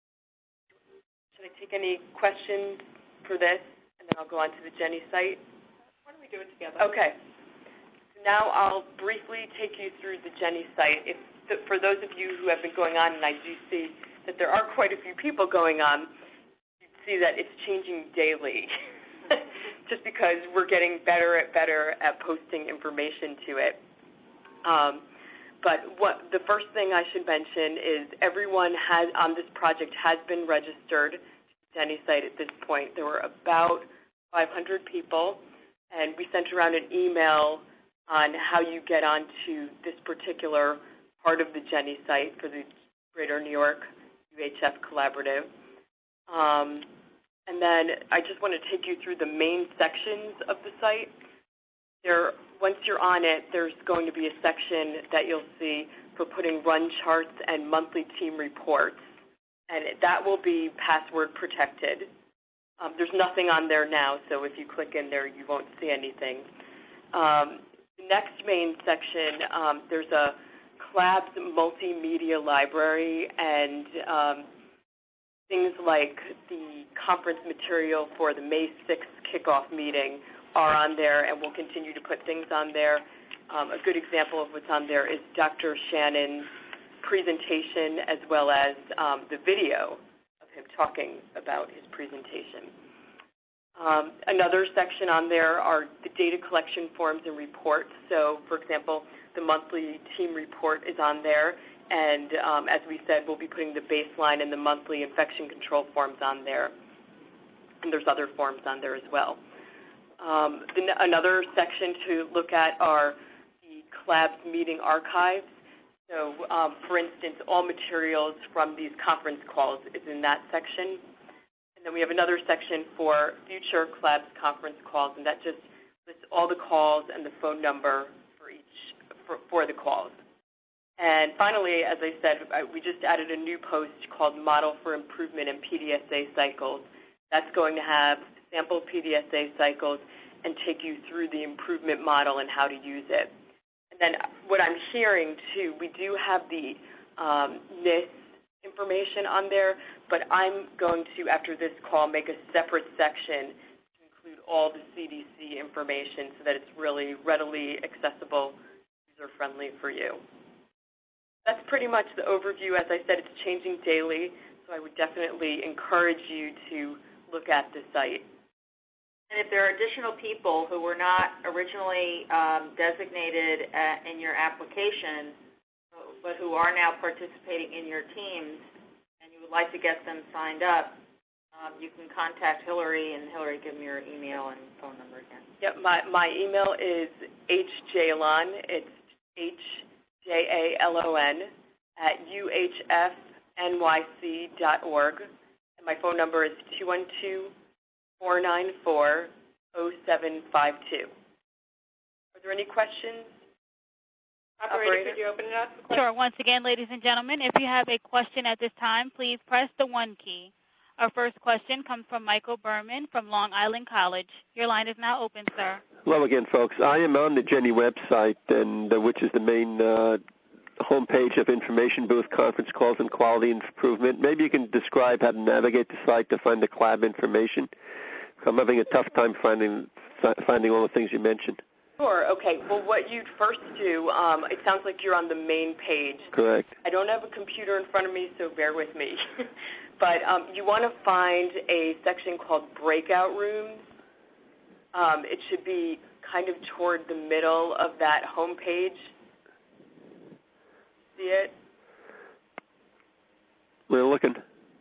Should I take any questions for this, and then I'll go on to the Jenny site? Why don't we do it together? Okay. So now I'll briefly take you through the Jenny site. If, for those of you who have been going on, and I do see that there are quite a few people going on, you see that it's changing daily. Just because we're getting better and better at posting information to it. Um, but what the first thing I should mention is everyone has on this project has been registered to the Jenny site at this point. There were about five hundred people, and we sent around an email on how you get onto this particular part of the Jenny site for the Greater New York U H F Collaborative. Um, And then I just want to take you through the main sections of the site. There, once you're on it, there's going to be a section that you'll see for putting run charts and monthly team reports, and that will be password protected. Um, there's nothing on there now, so if you click in there, you won't see anything. Um, the next main section, um, there's a C L A B S multimedia library, and um, things like the conference material for the May sixth kickoff meeting are on there, and we'll continue to put things on there. Um, a good example of what's on there is Doctor Shannon's presentation, as well as um, the video of him talking about his presentation. Um, another section on there are the data collection forms and reports. So, for example, the monthly team report is on there. And um, as we said, we'll be putting the baseline and the monthly infection control forms on there. And there's other forms on there as well. Um, the, another section to look at are the C L A B S meeting archives. So, um, for instance, all materials from these conference calls is in that section. And then we have another section for future C L A B S conference calls, and that just lists all the calls and the phone number for each for, for the calls. And finally, as I said, we just added a new post called Model for Improvement in P D S A Cycles. That's going to have sample P D S A cycles and take you through the improvement model and how to use it. And then what I'm hearing, too, we do have the um, N I S information on there, but I'm going to, after this call, make a separate section to include all the C D C information so that it's really readily accessible, user-friendly for you. That's pretty much the overview. As I said, it's changing daily, so I would definitely encourage you to look at the site. And if there are additional people who were not originally um, designated at, in your application, but who are now participating in your teams, and you would like to get them signed up, um, you can contact Hillary, and Hillary, give me your email and phone number again. Yep, my, my email is hjalon. It's H J A L O N at U H F N Y C dot org. And my phone number is two one two, four nine four, zero seven five two. Are there any questions? Operator, Operator, could you open it up? Sure. Once again, ladies and gentlemen, if you have a question at this time, please press the one key. Our first question comes from Michael Berman from Long Island College. Your line is now open, sir. Hello again, folks. I am on the Jenny website, and uh, which is the main uh, homepage of information booth, conference calls, and quality improvement. Maybe you can describe how to navigate the site to find the C L A B information. I'm having a tough time finding finding all the things you mentioned. Sure. Okay. Well, what you'd first do, um, it sounds like you're on the main page. Correct. I don't have a computer in front of me, so bear with me. But um, you want to find a section called Breakout Rooms. Um, it should be kind of toward the middle of that home page. See it? We're looking.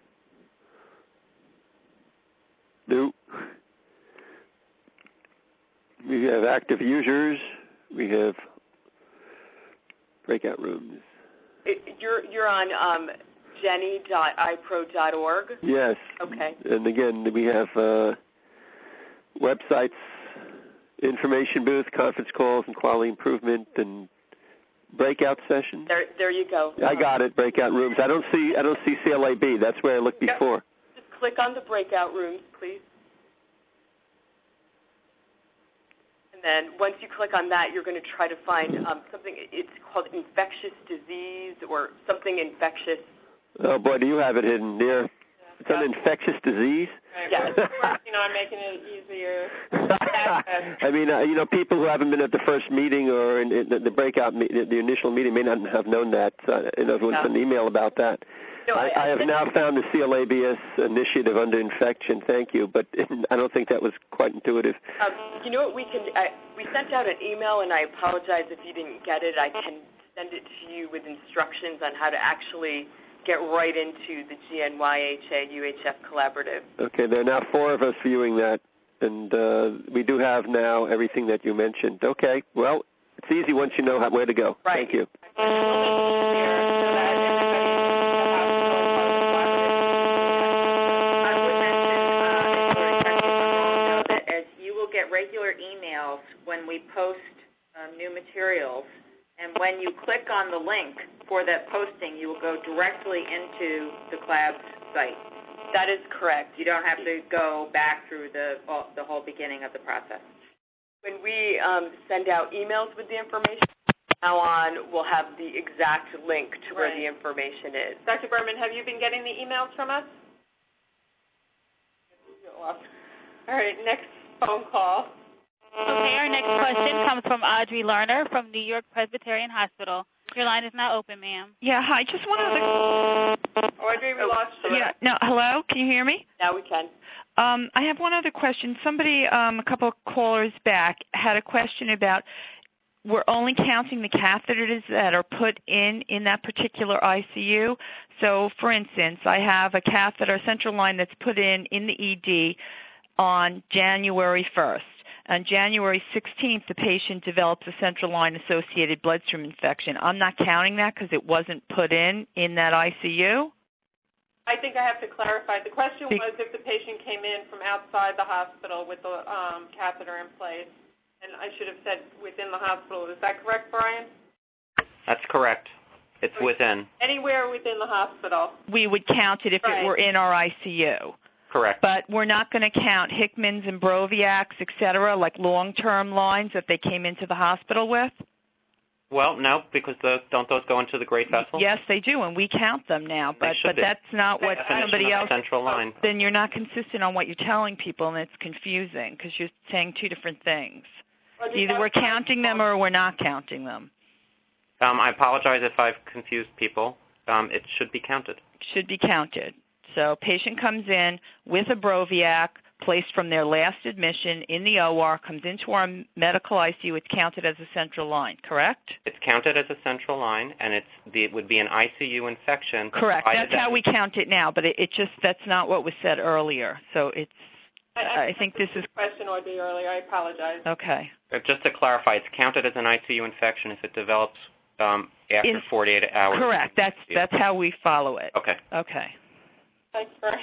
No. We have active users. We have breakout rooms. It, you're you're on um, jenny dot i pro dot org? Yes. Okay. And again, we have uh, websites, information booth, conference calls, and quality improvement, and breakout sessions. There, there you go. I got it. Breakout rooms. I don't see. I don't see C L A B. That's where I looked before. Just click on the breakout rooms, please. And then once you click on that, you're going to try to find um, something. It's called infectious disease or something infectious. Oh boy, do you have it hidden there? Yeah. It's an infectious disease. Right, yeah, we're working on making it easier. I mean, uh, you know, people who haven't been at the first meeting or in, in the, the breakout, me- the initial meeting may not have known that. Uh, and everyone's Yeah. sent an email about that. No, I, I have now found the C L A B S initiative under infection. Thank you, but I don't think that was quite intuitive. Um, you know what? We can. I, we sent out an email, and I apologize if you didn't get it. I can send it to you with instructions on how to actually get right into the G N Y H A U H F collaborative. Okay, there are now four of us viewing that, and uh, we do have now everything that you mentioned. Okay, well, it's easy once you know how, where to go. Right. Thank you. Get regular emails when we post um, new materials, and when you click on the link for that posting, you will go directly into the C L A B's site. That is correct. You don't have to go back through the the whole beginning of the process. When we um, send out emails with the information, now on we'll have the exact link to where Right. the information is. Doctor Berman, have you been getting the emails from us? All right, next phone call. Okay, our next question comes from Audrey Lerner from New York Presbyterian Hospital. Your line is now open, ma'am. Yeah, hi. Just one other. Audrey, we lost you. Yeah, no, hello? Can you hear me? Now we can. Um, I have one other question. Somebody, um, a couple of callers back, had a question about we're only counting the catheters that are put in in that particular I C U. So, for instance, I have a catheter, central line that's put in in the E D on January first. On January sixteenth, the patient develops a central line-associated bloodstream infection. I'm not counting that because it wasn't put in in that I C U? I think I have to clarify. The question was if the patient came in from outside the hospital with the um, catheter in place, and I should have said within the hospital. Is that correct, Brian? That's correct. It's So within. Anywhere within the hospital. We would count it if Right. it were in our I C U. Correct. But we're not going to count Hickman's and Broviacs, et cetera, like long-term lines that they came into the hospital with? Well, no, because those, don't those go into the Great Vessel? Yes, they do, and we count them now. They But should but be. that's not what Definition somebody of else. Central line. Then you're not consistent on what you're telling people, and it's confusing because you're saying two different things. Well, Either we're counting them or we're not counting them. Um, I apologize if I've confused people. Um, it should be counted. Should be counted. So patient comes in with a Broviac, placed from their last admission in the O R, comes into our medical I C U. It's counted as a central line, correct? It's counted as a central line, and it's the, it would be an I C U infection. Correct. That's that how we count it now, but it, it just that's not what was said earlier. So it's. I, I, I think this is question Audrey earlier. I apologize. okay. Uh, Just to clarify, it's counted as an I C U infection if it develops um, after In, forty-eight hours. Correct. That's that's how we follow it. Okay. Okay. Thanks, Brian.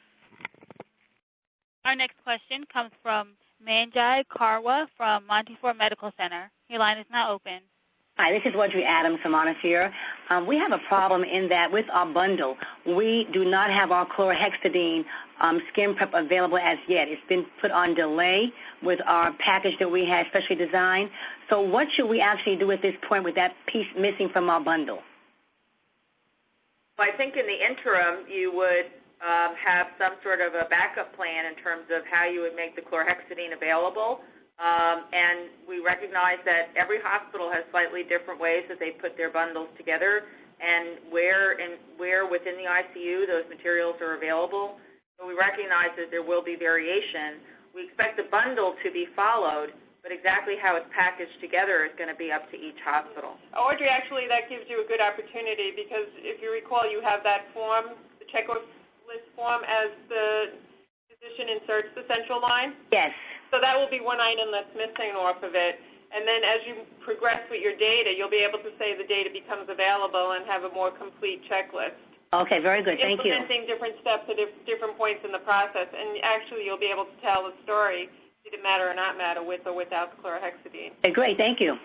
Our next question comes from Manjai Karwa from Montefiore Medical Center. Your line is now open. Hi, this is Audrey Adams from Montefiore. Um, we have a problem in that with our bundle, we do not have our chlorhexidine um, skin prep available as yet. It's been put on delay with our package that we had specially designed. So what should we actually do at this point with that piece missing from our bundle? Well, I think in the interim you would um, have some sort of a backup plan in terms of how you would make the chlorhexidine available. Um, and we recognize that every hospital has slightly different ways that they put their bundles together and where and where within the I C U those materials are available. So we recognize that there will be variation. We expect the bundle to be followed, but exactly how it's packaged together is going to be up to each hospital. Audrey, actually, that gives you a good opportunity because if you recall, you have that form, the checklist form, as the physician inserts the central line. Yes. So that will be one item that's missing off of it. And then as you progress with your data, you'll be able to say the data becomes available and have a more complete checklist. Okay, very good. Thank you. Implementing different steps at different points in the process. And actually, you'll be able to tell the story, did it matter or not matter, with or without the chlorhexidine. Okay, great. Thank you.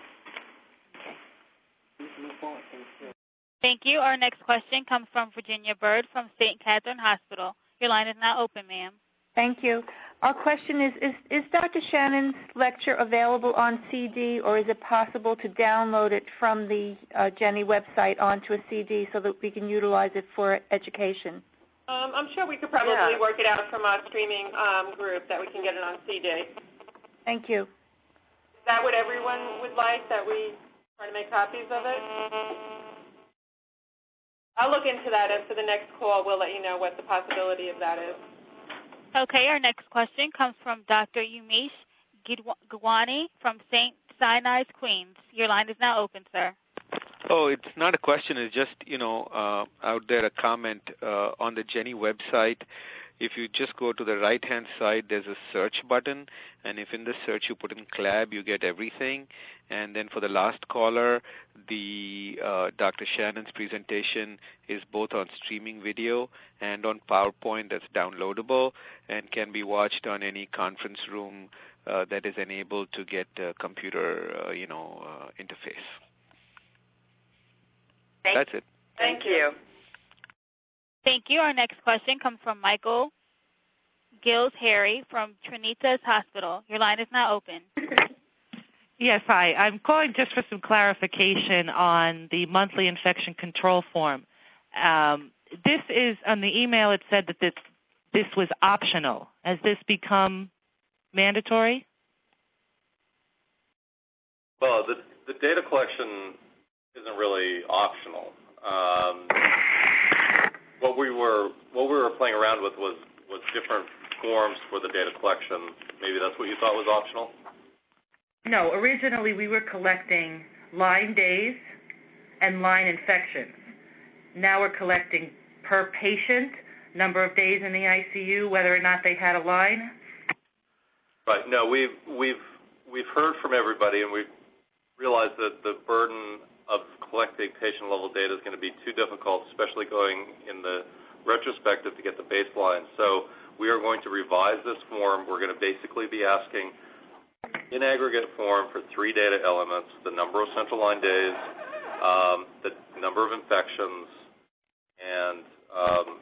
Thank you. Our next question comes from Virginia Bird from Saint Catherine Hospital. Your line is now open, ma'am. Thank you. Our question is, is, is Doctor Shannon's lecture available on C D, or is it possible to download it from the uh, Jenny website onto a C D so that we can utilize it for education? Um, I'm sure we could probably yeah. work it out from our streaming um, group that we can get it on C D. Thank you. Is that what everyone would like, that we try to make copies of it? I'll look into that, and for the next call, we'll let you know what the possibility of that is. Okay, our next question comes from Doctor Umesh Gawani from Saint Sinai's, Queens. Your line is now open, sir. Oh, it's not a question. It's just, you know, uh, out there a comment uh, on the Jenny website. If you just go to the right-hand side, there's a search button, and if in the search you put in C L A B, you get everything. And then for the last caller, the uh, Doctor Shannon's presentation is both on streaming video and on PowerPoint that's downloadable and can be watched on any conference room uh, that is enabled to get a computer, uh, you know, uh, interface. Thank That's it. Thank you. Thank you. Our next question comes from Michael Gills-Harry from Trinitas Hospital. Your line is now open. Yes, hi. I'm calling just for some clarification on the monthly infection control form. Um, this is, on the email it said that this, this was optional. Has this become mandatory? Well, the, the data collection isn't really optional. Um, what we were what we were playing around with was, was different forms for the data collection. Maybe that's what you thought was optional? No, originally we were collecting line days and line infections. Now we're collecting per patient, number of days in the I C U, whether or not they had a line. Right. No, we've we've we've heard from everybody, and we've realized that the burden of collecting patient-level data is going to be too difficult, especially going in the retrospective to get the baseline. So we are going to revise this form. We're going to basically be asking in aggregate form for three data elements: the number of central line days, um, the number of infections, and um,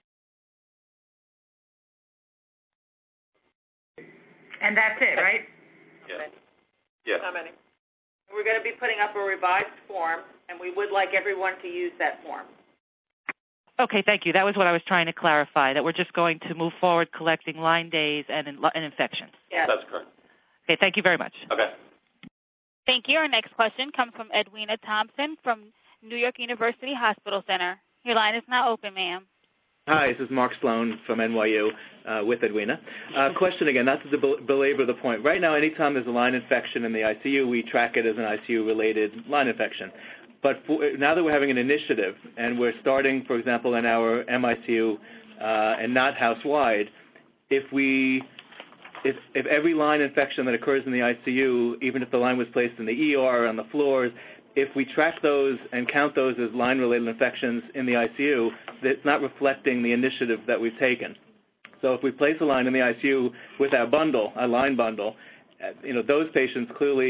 and that's it, right? Yeah. Yeah. How many? We're going to be putting up a revised form, and we would like everyone to use that form. Okay, thank you. That was what I was trying to clarify, that we're just going to move forward collecting line days and, in, and infections. Yes. That's correct. Okay, thank you very much. Okay. Thank you. Our next question comes from Edwina Thompson from New York University Hospital Center. Your line is now open, ma'am. Hi, this is Mark Sloan from N Y U uh, with Edwina. Uh, question again, not to bel- belabor the point. Right now, anytime there's a line infection in the I C U, we track it as an I C U-related line infection. But for, now that we're having an initiative and we're starting, for example, in our M I C U uh, and not house-wide, if we, if, if every line infection that occurs in the I C U, even if the line was placed in the E R or on the floors, if we track those and count those as line-related infections in the I C U, it's not reflecting the initiative that we've taken. So if we place a line in the I C U with our bundle, a line bundle, you know, those patients clearly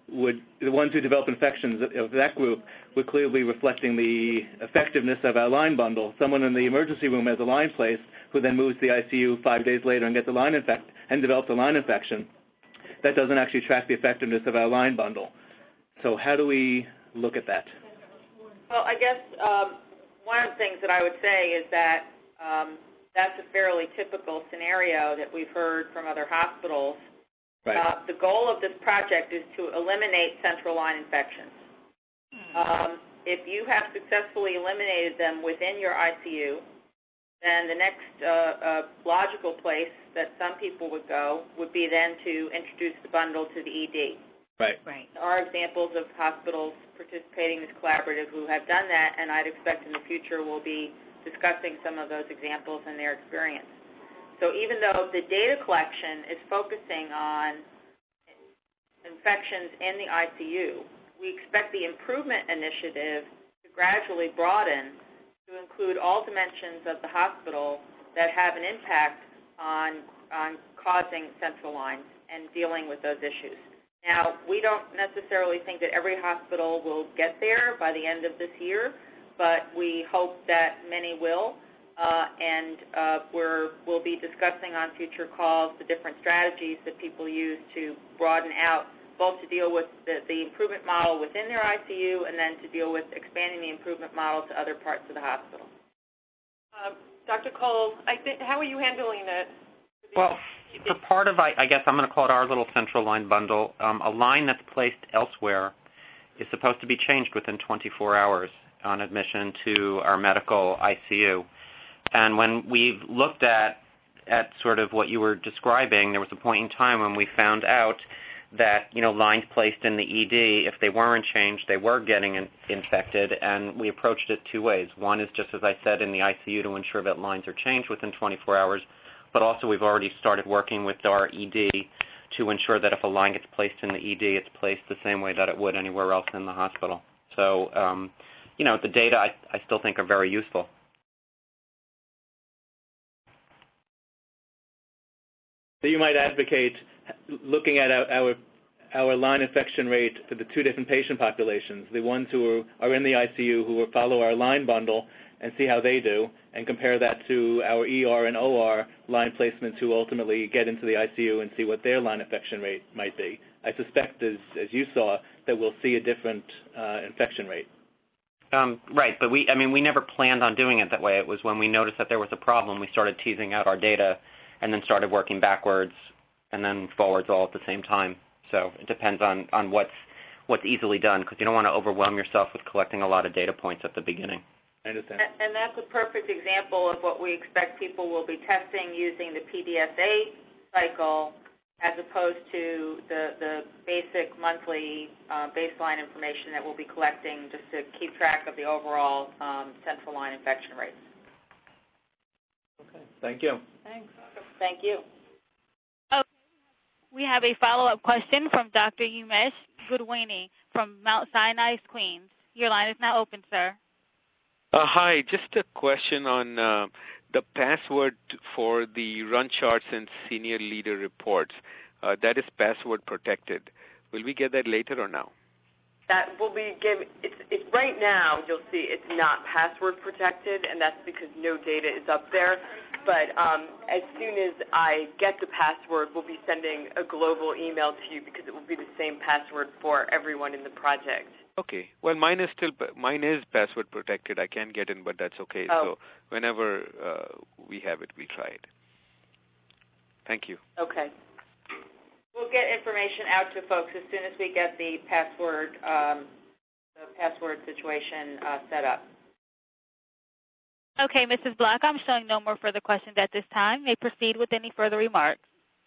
would the ones who develop infections of that group would clearly be reflecting the effectiveness of our line bundle. Someone in the emergency room has a line placed who then moves to the I C U five days later and gets a line infect and develops a line infection. That doesn't actually track the effectiveness of our line bundle. So how do we look at that? Well, I guess um, one of the things that I would say is that um, that's a fairly typical scenario that we've heard from other hospitals. Right. Uh, the goal of this project is to eliminate central line infections. Um, if you have successfully eliminated them within your I C U, then the next uh, uh, logical place that some people would go would be then to introduce the bundle to the E D. Right. Right. There are examples of hospitals participating in this collaborative who have done that, and I'd expect in the future we'll be discussing some of those examples and their experience. So even though the data collection is focusing on infections in the I C U, we expect the improvement initiative to gradually broaden to include all dimensions of the hospital that have an impact on, on causing central lines and dealing with those issues. Now, we don't necessarily think that every hospital will get there by the end of this year, but we hope that many will, uh, and uh, we're, we'll be discussing on future calls the different strategies that people use to broaden out, both to deal with the, the improvement model within their I C U and then to deal with expanding the improvement model to other parts of the hospital. Uh, Doctor Cole, I think, how are you handling it? Well, for part of, I, I guess I'm going to call it our little central line bundle, um, a line that's placed elsewhere is supposed to be changed within twenty-four hours on admission to our medical I C U. And when we've looked at, at sort of what you were describing, there was a point in time when we found out that, you know, lines placed in the E D, if they weren't changed, they were getting in, infected, and we approached it two ways. One is just, as I said, in the I C U to ensure that lines are changed within twenty-four hours, but also we've already started working with our E D to ensure that if a line gets placed in the E D, it's placed the same way that it would anywhere else in the hospital. So, um, you know, the data I, I still think are very useful. So you might advocate looking at our, our our line infection rate for the two different patient populations, the ones who are, are in the I C U who will follow our line bundle and see how they do, and compare that to our E R and O R line placements who ultimately get into the I C U and see what their line infection rate might be. I suspect, as, as you saw, that we'll see a different uh, infection rate. Um, right, but we, I mean, we never planned on doing it that way. It was when we noticed that there was a problem, we started teasing out our data and then started working backwards and then forwards all at the same time. So it depends on, on what's, what's easily done, because you don't want to overwhelm yourself with collecting a lot of data points at the beginning. I understand. And, and that's a perfect example of what we expect people will be testing using the P D S A cycle as opposed to the, the basic monthly uh, baseline information that we'll be collecting just to keep track of the overall um, central line infection rates. Okay, thank you. Thanks. Thank you. We have a follow-up question from Doctor Umesh Goodwini from Mount Sinai, Queens. Your line is now open, sir. Uh, hi, just a question on uh, the password for the run charts and senior leader reports. Uh, that is password protected. Will we get that later or now? That will be given. It's, it's right now. You'll see it's not password protected, and that's because no data is up there. But um, as soon as I get the password, we'll be sending a global email to you because it will be the same password for everyone in the project. Okay. Well, mine is still mine is password protected. I can get in, but that's okay. Oh. So whenever uh, we have it, we try it. Thank you. Okay. We'll get information out to folks as soon as we get the password um, the password situation uh, set up. Okay, Missus Block, I'm showing no more further questions at this time. You may proceed with any further remarks.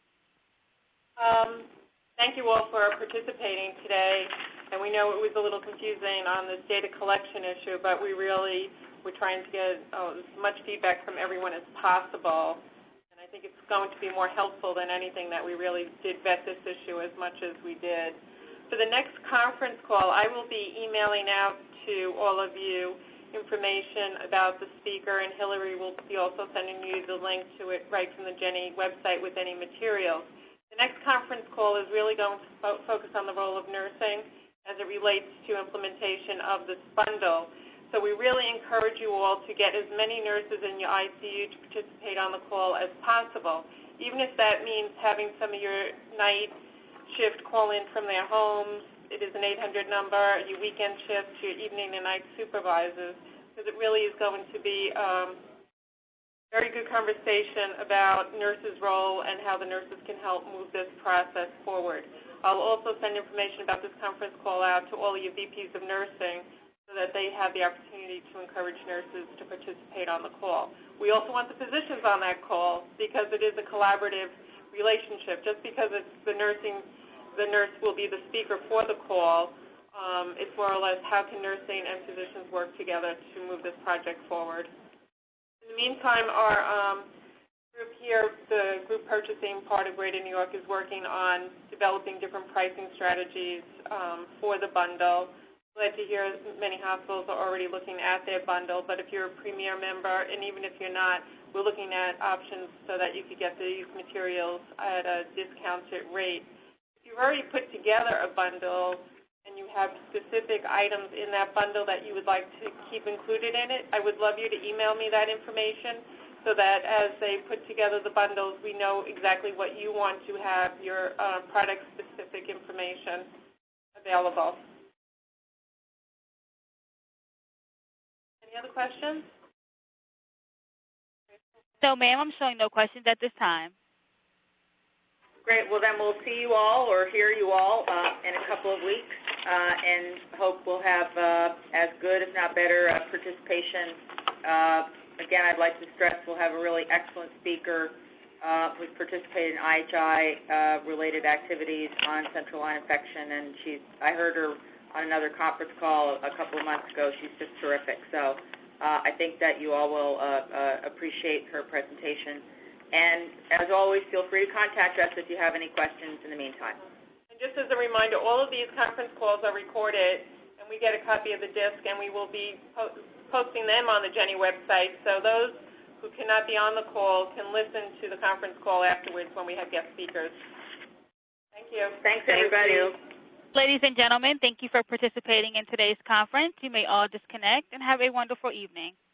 Um, thank you all for participating today. And we know it was a little confusing on this data collection issue, but we really were trying to get oh, as much feedback from everyone as possible. And I think it's going to be more helpful than anything that we really did vet this issue as much as we did. For the next conference call, I will be emailing out to all of you information about the speaker, and Hillary will be also sending you the link to it right from the Jenny website with any materials. The next conference call is really going to fo- focus on the role of nursing as it relates to implementation of this bundle. So we really encourage you all to get as many nurses in your I C U to participate on the call as possible, even if that means having some of your night shift call in from their homes. It is an eight hundred number, your weekend shifts, your evening and night supervisors, because it really is going to be um, very good conversation about nurses' role and how the nurses can help move this process forward. I'll also send information about this conference call out to all your V Ps of nursing so that they have the opportunity to encourage nurses to participate on the call. We also want the physicians on that call because it is a collaborative relationship. Just because it's the nursing, the nurse will be the speaker for the call, um, it's more or less how can nursing and physicians work together to move this project forward. In the meantime, our um, group here, the group purchasing part of Greater New York, is working on developing different pricing strategies um, for the bundle. Glad to hear many hospitals are already looking at their bundle, but if you're a Premier member, and even if you're not, we're looking at options so that you could get these materials at a discounted rate. If you've already put together a bundle and you have specific items in that bundle that you would like to keep included in it, I would love you to email me that information so that as they put together the bundles, we know exactly what you want to have, your uh, product-specific information available. Any other questions? No, ma'am, I'm showing no questions at this time. Great. Well, then we'll see you all or hear you all uh, in a couple of weeks, uh, and hope we'll have uh, as good, if not better, uh, participation. Uh, again, I'd like to stress we'll have a really excellent speaker uh, who's participated in I H I-related uh, activities on central line infection, and she's, I heard her on another conference call a couple of months ago. She's just terrific. So uh, I think that you all will uh, uh, appreciate her presentation. And as always, feel free to contact us if you have any questions in the meantime. And just as a reminder, all of these conference calls are recorded, and we get a copy of the disc, and we will be po- posting them on the Jenny website. So those who cannot be on the call can listen to the conference call afterwards when we have guest speakers. Thank you. Thanks, everybody. Thank you. Ladies and gentlemen, thank you for participating in today's conference. You may all disconnect and have a wonderful evening.